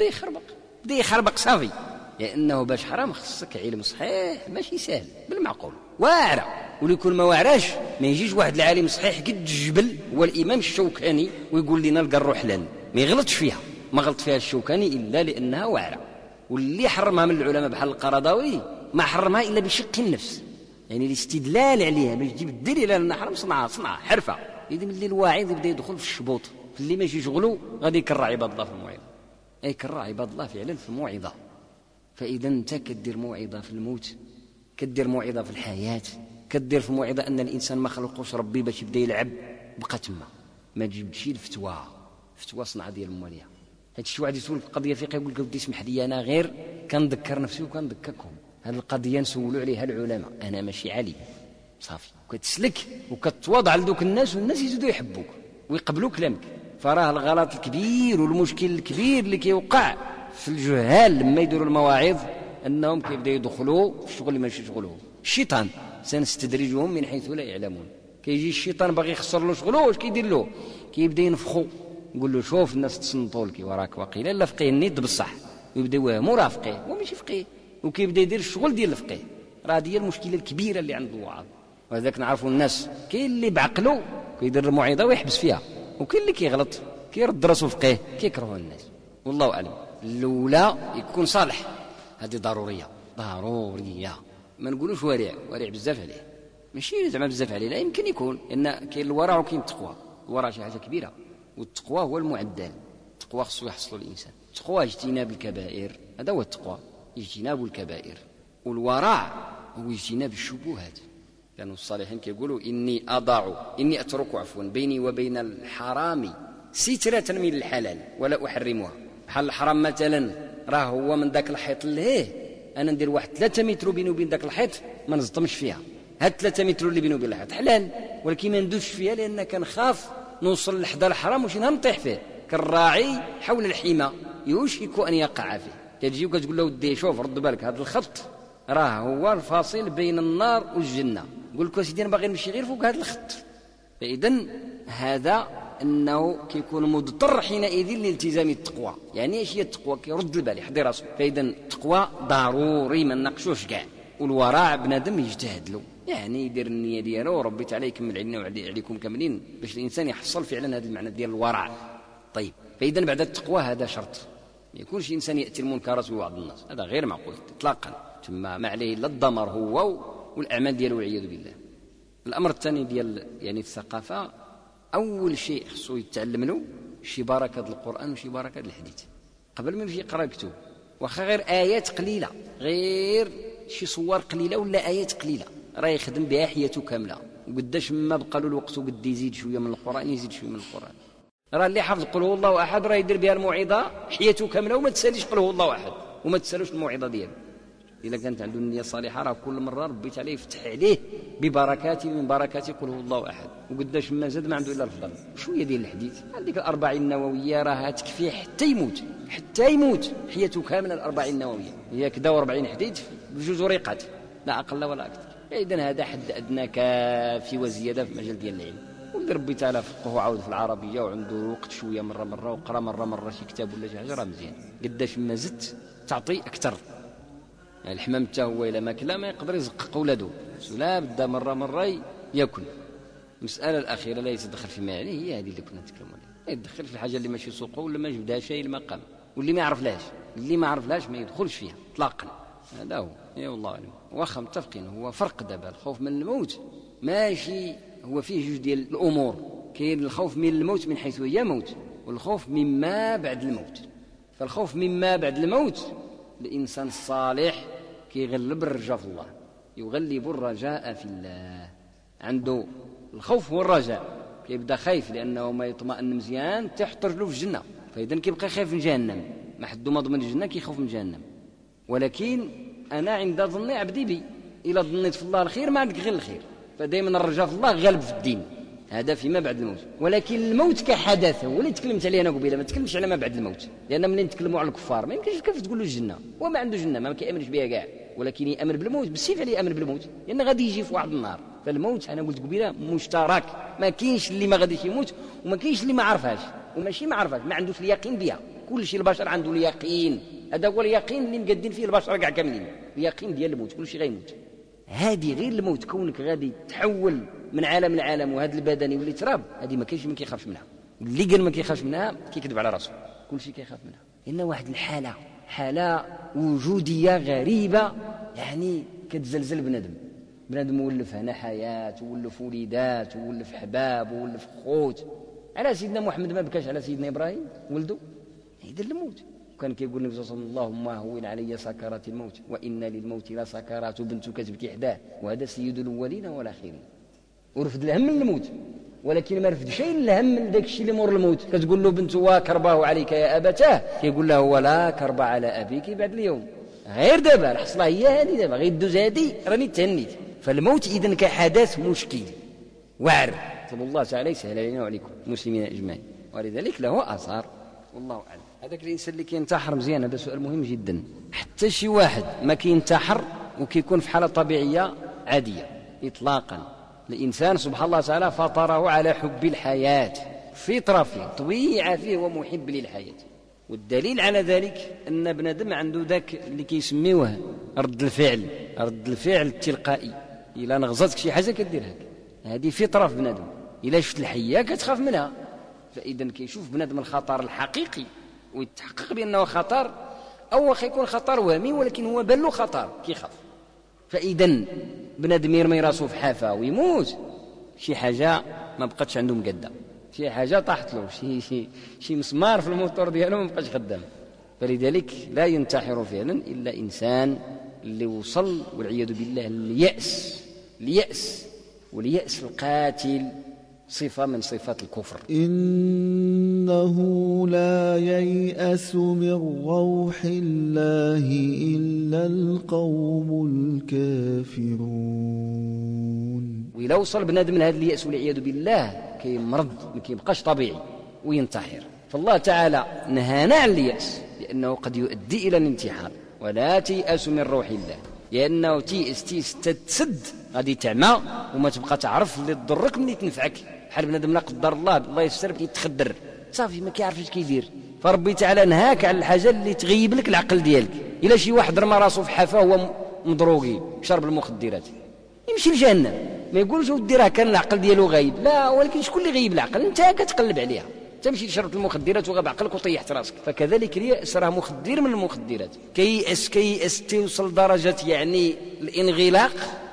يخربق صافي، لأنه باش حرام خصك علم صحيح ماشي سهل بالمعقول، واعرة. وليكون ما واعراش ما يجيش واحد العالم صحيح قد الجبل هو الإمام الشوكاني ويقول لنا القرو حلال، ما يغلطش فيها، ما غلط فيها الشوكاني إلا لأنها واعرة. واللي حرمها من العلماء بحال القرضاوي ما حرمها إلا بشق النفس، يعني الاستدلال عليها باش تجيب الدليل على أن حرام، صنعة حرفة. إذا ملي الواعظ يبدا يدخل في الشبوط في اللي ماشي شغله، غادي يكرع عباد الله في الموعظة، يكرع عباد الله فعلا في الموعظة. فإذا أنت كدير موعظة في الموت، كدير موعظة في الحياة، كدير في موعظة أن الإنسان ما خلقوش ربي باش يبدا يلعب، بقى تما ما تجيبش الفتوى. فتوى صنعة ديال الموالية. هاد الشيء واحد يسول في قضية فقهية يقول لك ودي اسمح لي أنا غير كنذكر نفسي وكنذكركم. هاد القضية نسولوا عليها العلماء، أنا ماشي علي صافي. وكتسلك وكتواضع لدوك الناس، والناس يزيدوا يحبوك ويقبلوا كلامك. فراه الغلط الكبير والمشكل الكبير اللي كيوقع في الجهال لما يديروا المواعظ أنهم كيبداو يدخلوا في الشغل اللي ماشي شغلهم. الشيطان سنستدرجهم من حيث لا يعلمون. كيجي الشيطان باغي يخسر له شغله، واش كيدير له؟ كيبدا ينفخو، يقول له شوف الناس تصنطوا لك وراك واقيلا لا فقيه النيت بصح، ويبدا يوهمو راه فقيه وماشي فقيه، وكيبدا يدير الشغل ديال الفقيه. راه هي المشكله الكبيره اللي عند الوعاظ. وهذاك نعرفوا الناس كاين اللي بعقله كيدير الموعظه ويحبس فيها، وكاين اللي كيغلط كيرد راسو فقيه كيكرهوا الناس. والله اعلم. الاولى يكون صالح، هذه ضروريه ما نقولوش ورع بزاف عليه، ماشي زعما بزاف عليه، لا يمكن يكون، لان كاين الورع وكاين التقوى. الورع شي حاجه كبيره، والتقوى هو المعدل. التقوى خصو يحصل الانسان. التقوى اجتناب الكبائر، هذا هو التقوى، اجتناب الكبائر. والورع هو اجتناب الشبهات. كانوا الصالحين كيقولوا اني اترك بيني وبين الحرام سترة من الحلال ولا احرمها. بحال الحرام مثلا راه هو من ذاك الحيط لهيه، انا ندير واحد 3 متر بيني وبين ذاك الحيط ما نصدمش فيها. هاد 3 متر اللي بيني وبين الحيط حلال، ولكن ما ندوش فيها لان كنخاف نوصل لحدا الحرام وشي نهار نطيح فيه. كالراعي حول الحمى يوشك ان يقع فيه. تجي وكتقول له ودي شوف رد بالك، هذا الخط راه هو الفاصل بين النار والجنه. يقول لك سيدي انا باغي نمشي غير فوق هذا الخط. فاذا هذا انه كيكون مضطر حينئذ لالتزام التقوى. يعني ايش هي التقوى؟ كيرد البال يحضر راسه. فاذا التقوى ضروري ما نناقشوش كاع. والورع بنادم يجتهد له، يعني يدير النيه ديالو وربي تعالى يكمل علينا وعليكم كاملين باش الانسان يحصل فعلا هذا المعنى ديال الورع. طيب فاذا بعد التقوى هذا شرط، ما يكونش انسان ياتي المنكرات ويوعظ الناس، هذا غير معقول اطلاقا. ثم ما عليه الا الضمر هو والاعمال ديالو والعياذ بالله. الامر الثاني ديال يعني الثقافه، اول شيء خصو يتعلم له شي بركه القران وشي بركه الحديث قبل ما يمشي يقرا كتب. واخا غير ايات قليله، غير شي صور قليله ولا ايات قليله، راه يخدم بها حياته كامله. وقداش ما بقى له الوقت وقد يزيد شويه من القران يزيد شويه من القران. راه اللي حافظ قل هو الله احد راه يدير بها الموعظه حياته كامله، وما تساليش قل هو الله احد وما تسالوش الموعظه ديالو. إذا كانت عنده النية الصالحة راه كل مرة ربي تعالى يفتح عليه ببركات من بركات قل هو الله أحد. وقداش ما زاد ما عنده إلا الفضل. شوية ديال الحديث عندك الأربعين النووية راها تكفيه حتى يموت حياته كاملة. الأربعين النووية هي كدا 40 حديث بجوج ورقات لا أقل ولا أكثر. إذن هذا حد أدنى كافي وزيادة في مجال ديال العلم. واللي ربي تعالى فقه عاود في العربية وعنده وقت شوية مرة وقرأ مرة شي كتاب ولا شي حاجة راه مزيان. قداش ما زدت تعطي أكثر. يعني الحمام حتى هو إلا ما كلا ما يقدر يزقق ولده، لا بدا مرة يأكل. المسألة الأخيرة لا يتدخل فيما يعني هي هذه اللي كنا نتكلم عليها، يتدخل في الحاجة اللي ماشي سوقه ولا ما جبدها شيء المقام، واللي ما يعرفلاش ما يدخلش فيها إطلاقا. هذا هو يا والله أعلم. واخا متفقين هو فرق دابا الخوف من الموت ماشي هو فيه جوج ديال الأمور. كاين الخوف من الموت من حيث هي موت، والخوف مما بعد الموت. فالخوف مما بعد الموت الإنسان الصالح كيغلب الرجاء في الله، يغلب الرجاء في الله. عنده الخوف والرجاء، كيبدا خايف لأنه ما يطمئن مزيان تحط رجله في الجنة، فإذا كيبقى خايف من جهنم. ما حد ما ضمن الجنة كيخوف من جهنم. ولكن أنا عند ظن عبدي بي، إلا ظنيت في الله الخير ما عندك غير الخير. فدائما الرجاء في الله غالب في الدين، هذا فيما بعد الموت. ولكن الموت كحدث هو اللي تكلمت عليه انا قبيله، ما تكلمش على ما بعد الموت، لان ملي نتكلموا على الكفار ما يمكنش كيف تقول له الجنه، هو ما عنده جنه ما كيامنش بها كاع، ولكن يامن بالموت بالسيف عليه يامن بالموت، لان غادي يجي في واحد النهار. فالموت انا قلت قبيله مشترك، ما كاينش اللي ما غاديش يموت وما كاينش اللي ما عرفهاش، وماشي ما عرفهاش ما عندوش اليقين بها. كل شيء البشر عنده اليقين، هذا هو اليقين اللي مقدين فيه البشر كاع كاملين، اليقين ديال الموت، كل شيء غيموت. هذه غير الموت، كونك غادي تحول من عالم لعالم وهذا البدن يولي تراب، هذه ما كاينش من كيخافش منها. اللي قال ما كيخافش منها كيكذب على راسه، كل شيء كيخاف منها. إن واحد حالة وجودية غريبة يعني كتزلزل بنادم. بنادم ولف هنا حياة، وولف وليدات، وولف حباب، وولف خوت. على سيدنا محمد ما بكاش على سيدنا إبراهيم ولده؟ هيدا الموت. وكان كيقول النبي صلى الله عليه وسلم: اللهم هون علي سكرات الموت وإن للموت لسكرات، وبنتك تبكي حداه، وهذا سيد الأولين والآخرين. ورفد الهم من الموت، ولكن ما رفد شيء الهم من داك الشيء اللي مور الموت. كتقول له بنته: وكرباه عليك يا أبتاه، كيقول له: ولا كرب على أبيك بعد اليوم. غير دابا الحصلة هي هذه، دابا غير دوز هذه راني تهنيت. فالموت إذن كحدث مشكل واعر، صلى الله تعالى يسهل علينا وعليكم المسلمين أجمعين، ولذلك له آثار والله أعلم. هذاك الإنسان اللي كينتحر مزيان، هذا سؤال مهم جدا. حتى شي واحد ما كينتحر وكيكون في حالة طبيعية عادية إطلاقا. الإنسان سبحان الله تعالى فطره على حب الحياة، فطرة فيه، طبيعة فيه، ومحب للحياة. والدليل على ذلك أن بنادم عنده ذاك اللي كيسميوه رد الفعل التلقائي. إلا نغزتك شي حاجة كديرها، هذه فطرة في بنادم. إلا شفت الحية كتخاف منها، فإذا كيشوف بنادم الخطر الحقيقي ويتحقق بأنه خطر، أو يكون خطر وهمي ولكن هو بان له خطر كيخاف. فإذا بنادم يرمي راسه في حافة ويموت، شي حاجة ما بقتش عنده مقدة، شي حاجة طاحت له، شي مسمار في الموتور ديالو ما بقاش خدام. فلذلك لا ينتحر فعلا إلا إنسان اللي وصل والعياذ بالله اليأس، واليأس القاتل صفة من صفات الكفر.
إنه لا ييأس من روح الله إلا القوم الكافرون.
وإلا وصل بنادم من هذا اليأس والعياذ بالله كيمرض، ما كيبقاش طبيعي وينتحر. فالله تعالى نهانا عن اليأس لأنه قد يؤدي إلى الانتحار. ولا تيأس من روح الله، لأنه تيأس تتسد غادي تعمى وما تبقى تعرف اللي تضرك من تنفعك. بحال بنادم لا قدر الله يسر كيتخدر صافي ما كيعرفش اش كيدير. فربي تعالى نهاك على الحاجه اللي تغيب لك العقل ديالك. الا شي واحد رمى راسه في حافه هو مضروغي شرب المخدرات يمشي لجهنم، ما يقولش ودي راه كان العقل ديالو غايب، لا، ولكن شكون اللي غايب العقل؟ انت كتقلب عليها، تمشي شربت المخدرات وغاب عقلك وطيحت راسك. فكذلك اليأس راه مخدر من المخدرات. كيأس توصل درجه يعني الانغلاق،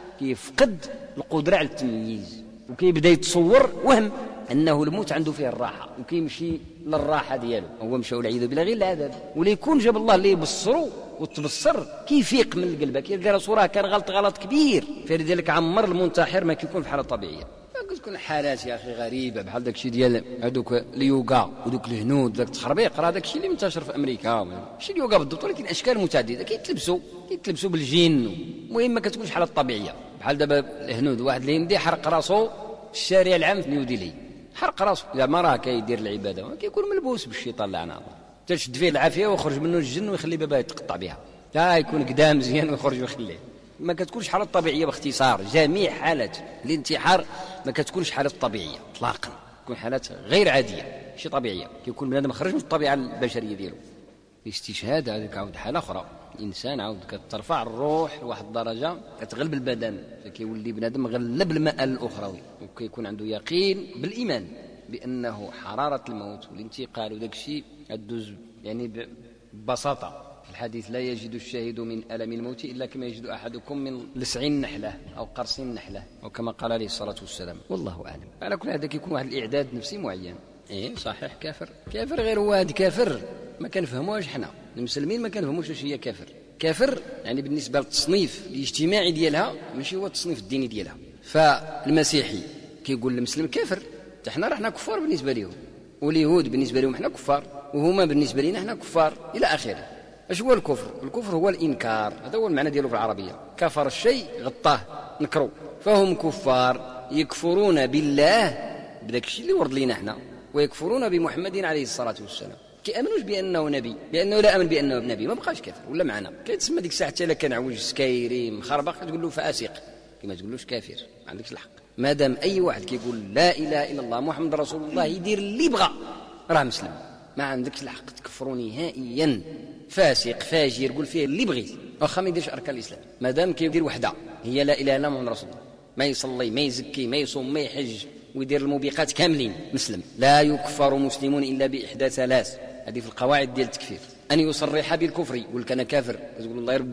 كيفقد القدره على التمييز، وكيبدا يتصور وهم انه الموت عنده فيه الراحه، وكيمشي للراحه ديالو، هو مشى والعياذ بالله غير العذاب. ولا يكون جاب الله اللي يبصروا وتبصر كيفيق من القلب، كيلقى راسو راه كان غلط كبير. فلذلك عمر المنتحر ما كيكون في حاله طبيعيه. كتكون حالات يا اخي غريبه، بحال داك الشيء ديال هذوك اليوغا ودوك الهنود، داك التخربيق، راه داك الشيء اللي منتشر في امريكا، ماشي اليوغا بالضبط ولكن اشكال متعدده، كيتلبسوا بالجن. المهم ما كتكونش حاله طبيعيه. بحال دابا الهنود، واحد الهندي حرق راسو في الشارع العام في نيوديلي، حرق راسو، زعما راه كيدير العباده، كيكون ملبوس بالشيطان لعنه الله، تشد فيه العافيه ويخرج منه الجن ويخلي باباه يتقطع بها، تا يكون قدام مزيان ويخرج ويخليه. ما كتكونش حالة طبيعية باختصار. جميع حالات الانتحار ما كتكونش حالة طبيعية اطلاقا، تكون حالات غير عادية ماشي طبيعية، كيكون بنادم خرج من الطبيعة البشرية ديالو. الاستشهاد هذيك عاود حالة أخرى، الإنسان عاود كترفع الروح لواحد الدرجة كتغلب البدن، فكيولي بنادم غلب المآل الأخروي، وكيكون عنده يقين بالإيمان بأنه حرارة الموت والانتقال وداك الشيء الدوز يعني ببساطة. الحديث: لا يجد الشاهد من ألم الموت إلا كما يجد أحدكم من لسع النحلة أو قرص النحلة، أو كما قال عليه الصلاة والسلام، والله أعلم. على كل هذا كيكون واحد الإعداد نفسي معين. صحيح كافر غير هو هذا كافر ما كنفهموش حنا المسلمين، ما كنفهموش واش هي كافر يعني بالنسبة للتصنيف الاجتماعي ديالها ماشي هو التصنيف الديني ديالها. فالمسيحي كيقول المسلم كافر، حنا راه حنا كفار بالنسبة لهم، واليهود بالنسبة لهم حنا كفار، وهما بالنسبة لنا حنا كفار إلى آخره. اش هو الكفر؟ الكفر هو الإنكار، هذا هو المعنى ديالو في العربية. كفر الشيء غطاه نكرو، فهم كفار يكفرون بالله بداك الشيء اللي ورد لينا حنا، ويكفرون بمحمد عليه الصلاة والسلام. كيأمنوش بأنه نبي، لأنه لا أمن بأنه نبي ما بقاش كافر ولا معنا. كيتسمى ديك الساعة حتى كان عوج سكايري مخربق تقول له فاسق، كما تقولوش كافر، ما عندكش الحق. ما دام أي واحد كيقول لا إله إلا الله محمد رسول الله يدير اللي بغى راه مسلم، ما عندكش الحق تكفروا نهائيا. فاسق فاجر قول فيه اللي بغيت، واخا ما يديرش اركان الاسلام، ما دام كيدير وحده هي لا اله الا الله محمد رسول الله، ما يصلي ما يزكي ما يصوم ما يحج ويدير الموبقات كاملين مسلم. لا يكفر مسلمون الا باحدى ثلاث، هذه في القواعد ديال التكفير: ان يصرح بالكفر يقول لك انا كافر، تقول الله يربح،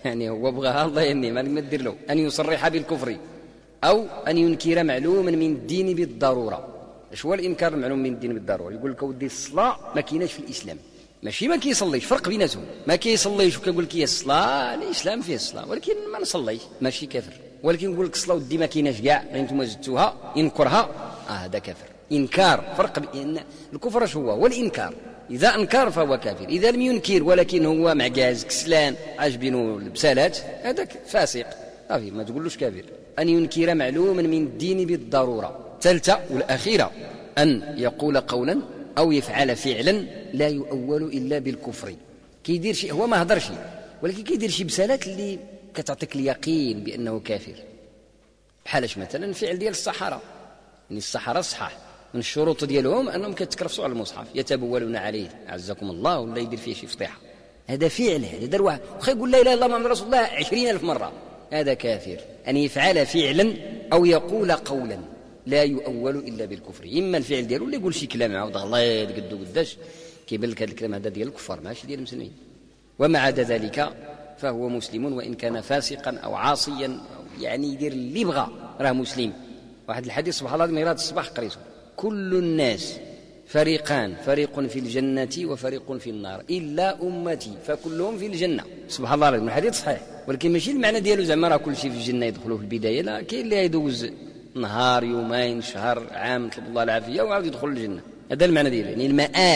يعني هو بغاها الله يهني ما دير له أن يصرح بالكفر أو أن ينكر معلوما من الدين بالضرورة. اش هو الإنكار المعلوم من الدين بالضرورة؟ يقول لك ودي الصلاة ما كايناش في الإسلام، ماشي ما كيصليش، فرق بيناتهم. ما كيصليش وكيقول لك هي الصلاة، الإسلام فيه الصلاة، ولكن ما نصليش ماشي كافر. ولكن يقول لك الصلاة ودي ما كايناش كاع، انتم زدتوها، ينكرها، هذا كافر. إنكار فرق بين الكفر اش هو والإنكار. إذا أنكر فهو كافر، إذا لم ينكر ولكن هو معجاز كسلان عاجبينه البسالات هذاك فاسق، ما تقولوش كافر. أن ينكر معلوما من الدين بالضرورة. الثالثة والأخيرة أن يقول قولا أو يفعل فعلا لا يؤول إلا بالكفر. كيدير شيء هو ما هضر شيء، ولكن كيدير شيء بسالات اللي كتعطيك اليقين بأنه كافر. بحالش مثلا الفعل ديال الصحراء، يعني الصحراء صحاح من الشروط ديالهم أنهم كيتكرفسوا على المصحف، يتبولون عليه عزكم الله، ولا يدير فيه شي فضيحة. هذا فعل، هذا دار واحد واخا يقول لا إله إلا الله محمد رسول الله 20,000 مرة، هذا كافر. أن يفعل فعلا أو يقول قولا لا يؤول إلا بالكفر. إما الفعل ديالو اللي يقول شي كلام عاود الله يقدو قداش كيبان لك هذا الكلام هذا ديال الكفار ماشي ديال المسلمين، ومع عدا ذلك فهو مسلم وإن كان فاسقا أو عاصيا، أو يعني يدير اللي بغى راه مسلم. واحد الحديث سبحان الله ميراد الصباح قريته: كل الناس فريقان، فريق في الجنة وفريق في النار إلا أمتي فكلهم في الجنة. سبحان الله العظيم، الحديث صحيح، ولكن ماشي المعنى ديالو زعما راه كل شيء في الجنة يدخلوا في البداية، لا، كاين اللي يدوز نهار يومين شهر عام نطلب الله العافية وعاود يدخل الجنة. هذا المعنى ديالو، يعني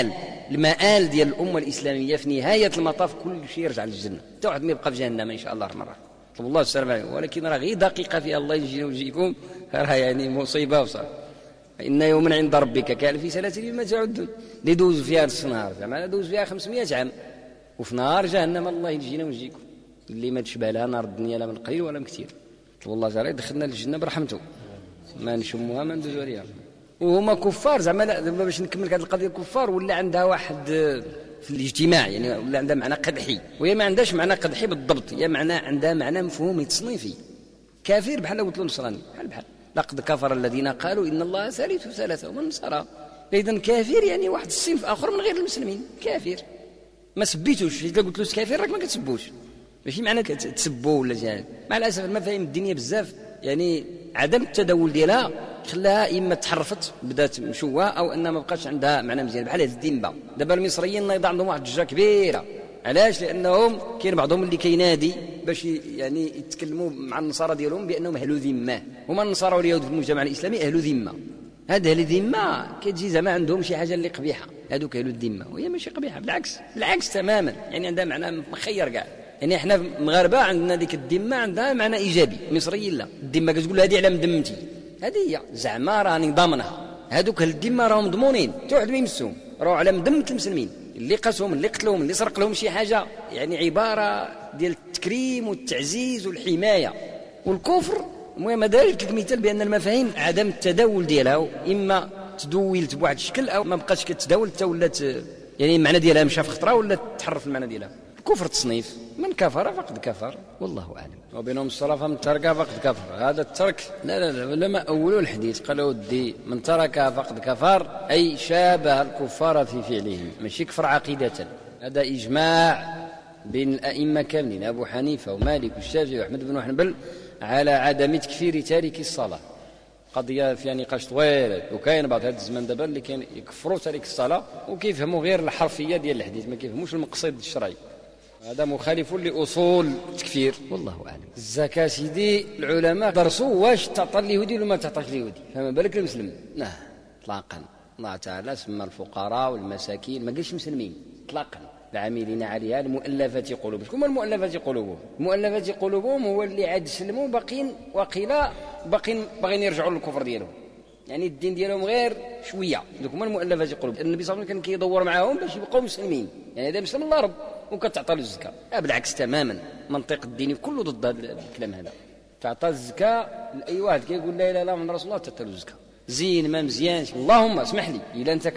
المآل ديال الأمة الإسلامية في نهاية المطاف كل شيء يرجع للجنة، حتى واحد ما يبقى في جهنم إن شاء الله مرة، طلب الله السلامة عليه. ولكن راه غير دقيقة فيها الله يجينا ويجيكم، راه يعني مصيبة وصار. إن يوما عند ربك كألف سنة مما تعدون. اللي دوز فيها النهار زعما دوز فيها 500 عام، وفي نار جهنم الله يجينا ويجيكم. اللي ما تشبه لها نار الدنيا لا من قليل ولا من كثير. طلب الله تعالى يدخلنا للجنة برحمته، ما نشموها ما ندوزوا عليها. وهما كفار زعما، باش نكمل هذه القضيه، الكفار ولا عندها واحد في الاجتماع، يعني ولا عندها معنى قدحي، وهي ما عندهاش معنى قدحي بالضبط، هي معنى عندها معنى مفهومي تصنيفي. كافر بحال قلت له نصراني، بحال لقد كفر الذين قالوا ان الله ثالث ثلاثه ومن نصارى. اذا كافر يعني واحد الصنف اخر من غير المسلمين، كافر ما سبيتوش. اذا قلت له كافر راك ما كتسبوش، ماشي معنى كتسبوه ولا جاهل. مع الاسف المفاهيم الدينيه بزاف يعني عدم التداول ديالها خلاها اما تحرفت بدات مشوهه، او انها ما بقاش عندها معنى مزيان. بحال هذه الذمه دابا المصريين نايض عندهم واحد الجره كبيره. علاش؟ لانهم كاين بعضهم اللي كينادي باش يعني يتكلموا مع النصارى ديالهم بانهم اهل ذمه. هما النصارى واليهود في المجتمع الاسلامي اهل ذمه. هذا اهل الذمه كتجي زعما عندهم شي حاجه اللي قبيحه، هذوك اهل الذمه، وهي ماشي قبيحه، بالعكس تماما، يعني عندها معنى مخير كاع. يعني احنا مغاربه عندنا ديك الذمه عندها معنى ايجابي، المصريين لا. الذمه كتقول هذه على ذمتي، هذه هي زعما راني ضامنها. هذوك الذمه راهم مضمونين، حتى واحد ما يمسهم، راهو على ذمه المسلمين. اللي قاسهم، اللي قتلهم، اللي سرق لهم شي حاجه، يعني عباره ديال التكريم والتعزيز والحمايه. والكفر المهم هذا جبت لك مثال بان المفاهيم عدم التداول ديالها، اما تدولت بواحد الشكل او ما بقاتش كتداول حتى ولات يعني المعنى ديالها مشى في خطره ولا تحرف المعنى ديالها. كفر تصنيف، من كفر فقد كفر والله اعلم. وبينهم الصلاه فمن ترك فقد كفر. هذا الترك لا ما اولوا الحديث قالوا ودي من ترك فقد كفر، اي شابه الكفار في فعلهم، ماشي كفر عقيده. هذا اجماع بين الائمه كاملين، ابو حنيفه ومالك والشافعي واحمد بن حنبل على عدم تكفير تارك الصلاه. قضيه فيها نقاش طويل، وكاين بعض هذا الزمان دابا اللي كان يكفروا تارك الصلاه وكيفهموا غير الحرفيه ديال الحديث، ما كيفهموش المقصد الشرعي. هذا مخالف لأصول التكفير والله أعلم. الزكاة سيدي العلماء درسوا واش تعطى اليهودي ولا ما تعطاش اليهودي، فما بالك المسلم؟ لا اطلاقا. الله تعالى سمى الفقراء والمساكين، ما قالش مسلمين اطلاقا، العاملين عليها المؤلفة قلوبهم. شكون المؤلفة قلوبهم؟ المؤلفة قلوبهم هو اللي عاد سلموا باقين وقيلا باغيين يرجعوا للكفر ديالهم، يعني الدين ديالهم غير شويه. دوك هما المؤلفة قلوبهم. النبي صلى الله عليه وسلم كان كيدور معاهم باش يبقوا مسلمين، يعني هذا مسلم الله رب وكتعطى له الزكاه. بالعكس تماما، منطق الديني كله ضد هذا الكلام هذا. تعطى الزكاه لاي واحد كيقول لا اله الا الله محمد رسول الله تعطى له الزكاه. زين ما مزيانش اللهم اسمح لي، الا انت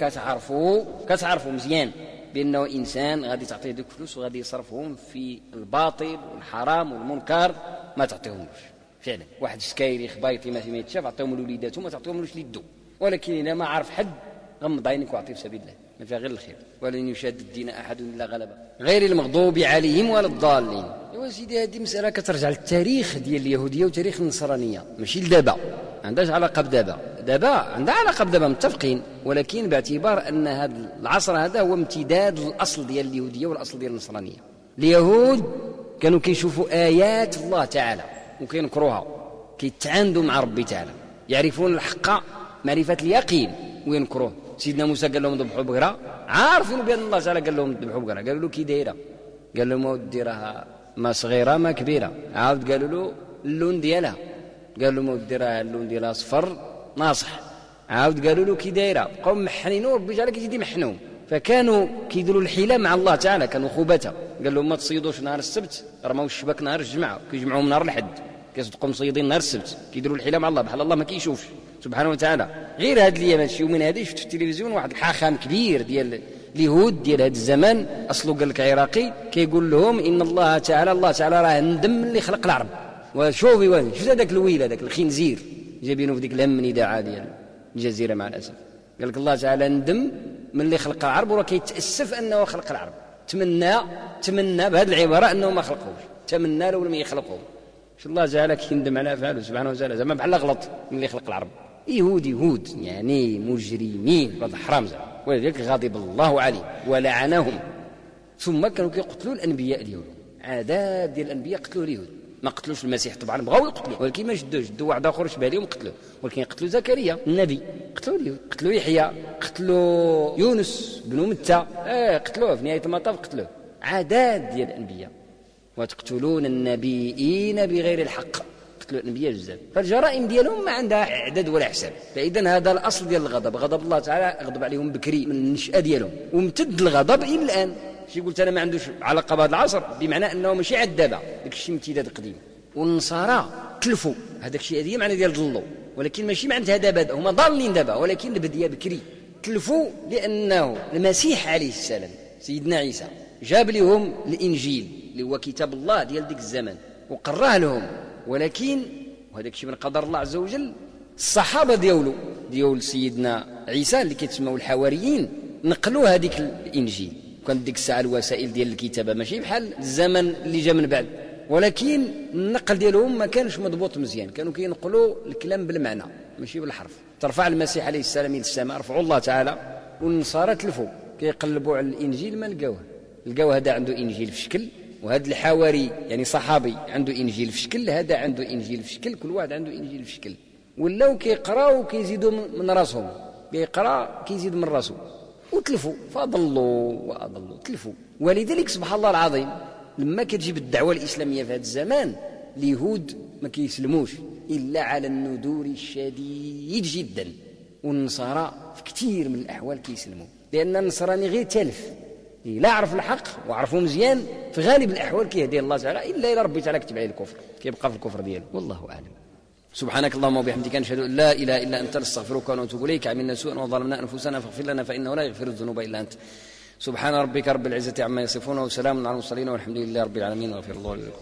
كتعرفوا مزيان بانه انسان غادي تعطيه دوك فلوس وغادي يصرفهم في الباطل والحرام والمنكر، ما تعطيهمش فعلا. واحد سكايري خبايطي ما يتشاف عطيهم لوليداتهم، ما تعطيهملوش ليدو. ولكن الا ما عرف حد غمض عينك واعطي في سبيل الله، ما فيها غير الخير. ولن يشاد الدين أحد إلا غلبه غير المغضوب عليهم ولا الضالين. يا سيدي هذه مسألة كترجع للتاريخ ديال اليهودية وتاريخ النصرانية، ماشي لدابا، ما عندهاش علاقة بدابا عندها علاقة بدابا، متفقين، ولكن باعتبار أن هذا العصر هذا هو امتداد الأصل ديال اليهودية والأصل ديال النصرانية. اليهود كانوا كيشوفوا آيات الله تعالى وكينكروها، كيتعاندوا مع ربي تعالى، يعرفون الحق معرفة اليقين وينكروه. سيدنا موسى قال لهم ذبحوا بقرة، عارفين بأن الله تعالى قال لهم ذبحوا بقرة، قالوا له كي دايرة، قال لهم ودي راها ما صغيرة ما كبيرة، عاود قالوا له اللون ديالها، قال لهم ودي راها اللون ديالها صفر ناصح، عاود قالوا له كي دايرة، بقاو محنين وربي تعالى كيزيد يمحنهم. فكانوا كيديروا الحيلة مع الله تعالى، كانوا خبثة. قال لهم ما تصيدوش نهار السبت، رموا الشباك نهار الجمعة، كيجمعوهم نهار الحد، كيصدقوا مصيدين نهار السبت، كيديروا الحيلة مع الله بحال الله ما كيشوفش سبحانه وتعالى. غير هاد الايام هادشي يومين هادي شفت في التلفزيون واحد الحاخام كبير ديال اليهود ديال هاد الزمان، اصله قال لك عراقي، كيقول لهم ان الله تعالى راه ندم اللي خلق العرب. وشوفي وين شفت هذاك الويل هذاك الخنزير جايبينه في ديك الهم نداعه ديال الجزيره مع الاسف، قال لك الله تعالى ندم من اللي خلق العرب وراه كيتاسف انه خلق العرب، تمنى بهذه العباره انه ما خلقوش، تمنى لو لم يخلقوه. الله تعالى كيندم على افعاله سبحانه وتعالى، زعما بحال غلط من اللي خلق العرب. يهود يعني مجرمين هذا حرام زعما، ولذلك غضب الله عليه ولعنهم. ثم كانوا كيقتلوا الانبياء اليهود، عادات ديال الانبياء قتلوا اليهود، ما قتلوش المسيح طبعا، بغاو يقتلوه ولكن ما جدوا واحد اخر شبه لهم قتلوه، ولكن قتلوا زكريا النبي، قتلوا اليهود، قتلوا يحيى، قتلوا يونس بن متى، قتلوه في نهايه المطاف قتلوه. عادات ديال الانبياء. وتقتلون النبيين بغير الحق، قتلوا الانبياء بزاف، فالجرائم ديالهم ما عندها عدد ولا حساب. فاذا هذا الاصل ديال الغضب، غضب الله تعالى غضب عليهم بكري من النشأة ديالهم، وامتد الغضب الى الان. شي قلت انا ما عندوش علاقه بهذا العصر، بمعنى انه ماشي عاد دابا داك الشيء امتداد قديم. والنصارى تلفوا هذاك الشيء، هذه معنى ديال ضلوا، ولكن ماشي معناتها دابا هما ضالين دابا، ولكن البديه بكري. تلفوا لانه المسيح عليه السلام سيدنا عيسى جاب لهم الانجيل اللي هو كتاب الله ديال ديك الزمان وقراه لهم، ولكن وهذاك الشيء من قدر الله عز وجل. الصحابه ديال سيدنا عيسى اللي كيتسموا الحواريين نقلوا هذيك الانجيل، وكانت ديك الساعه الوسائل ديال الكتابه ماشي بحال الزمن اللي جا من بعد، ولكن النقل ديالهم ما كانش مضبوط مزيان، كانوا كينقلوا الكلام بالمعنى ماشي بالحرف. ترفع المسيح عليه السلام الى السماء رفعوا الله تعالى، والنصارى تلفوا كيقلبوا على الانجيل ما لقاوه هذا عنده انجيل في شكل، وهذا الحواري يعني صحابي عنده انجيل في شكل، هذا عنده انجيل في شكل، كل واحد عنده انجيل في شكل، ولاو كيقراو وكيزيدوا من راسهم، كيقرا كيزيد من راسه، وتلفوا فضلوا واضلوا تلفوا. ولذلك سبحان الله العظيم لما كتجيب الدعوه الاسلاميه في هذا الزمان، اليهود ما كيسلموش الا على الندور الشديد جدا، والنصارى في كثير من الاحوال كيسلموا، لان النصراني غير تلف، لا عرف الحق وعرفه مزيان في غالب الاحوال كيهدي الله تعالى، الا الى ربي تعالى كتب عليه الكفر كيبقى في الكفر ديالو. والله اعلم. سبحانك اللهم وبحمدك نشهد ان لا اله الا انت نستغفرك ونتوب اليك. عملنا سوءا وظلمنا انفسنا فاغفر لنا فانه لا يغفر الذنوب الا انت. سبحان ربك رب العزه عما يصفون وسلام على المرسلين والحمد لله رب العالمين وغفر الله لكم.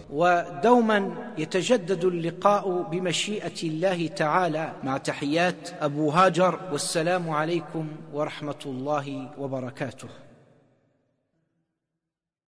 ودوما يتجدد اللقاء بمشيئه الله تعالى، مع تحيات ابو هاجر، والسلام عليكم ورحمه الله وبركاته.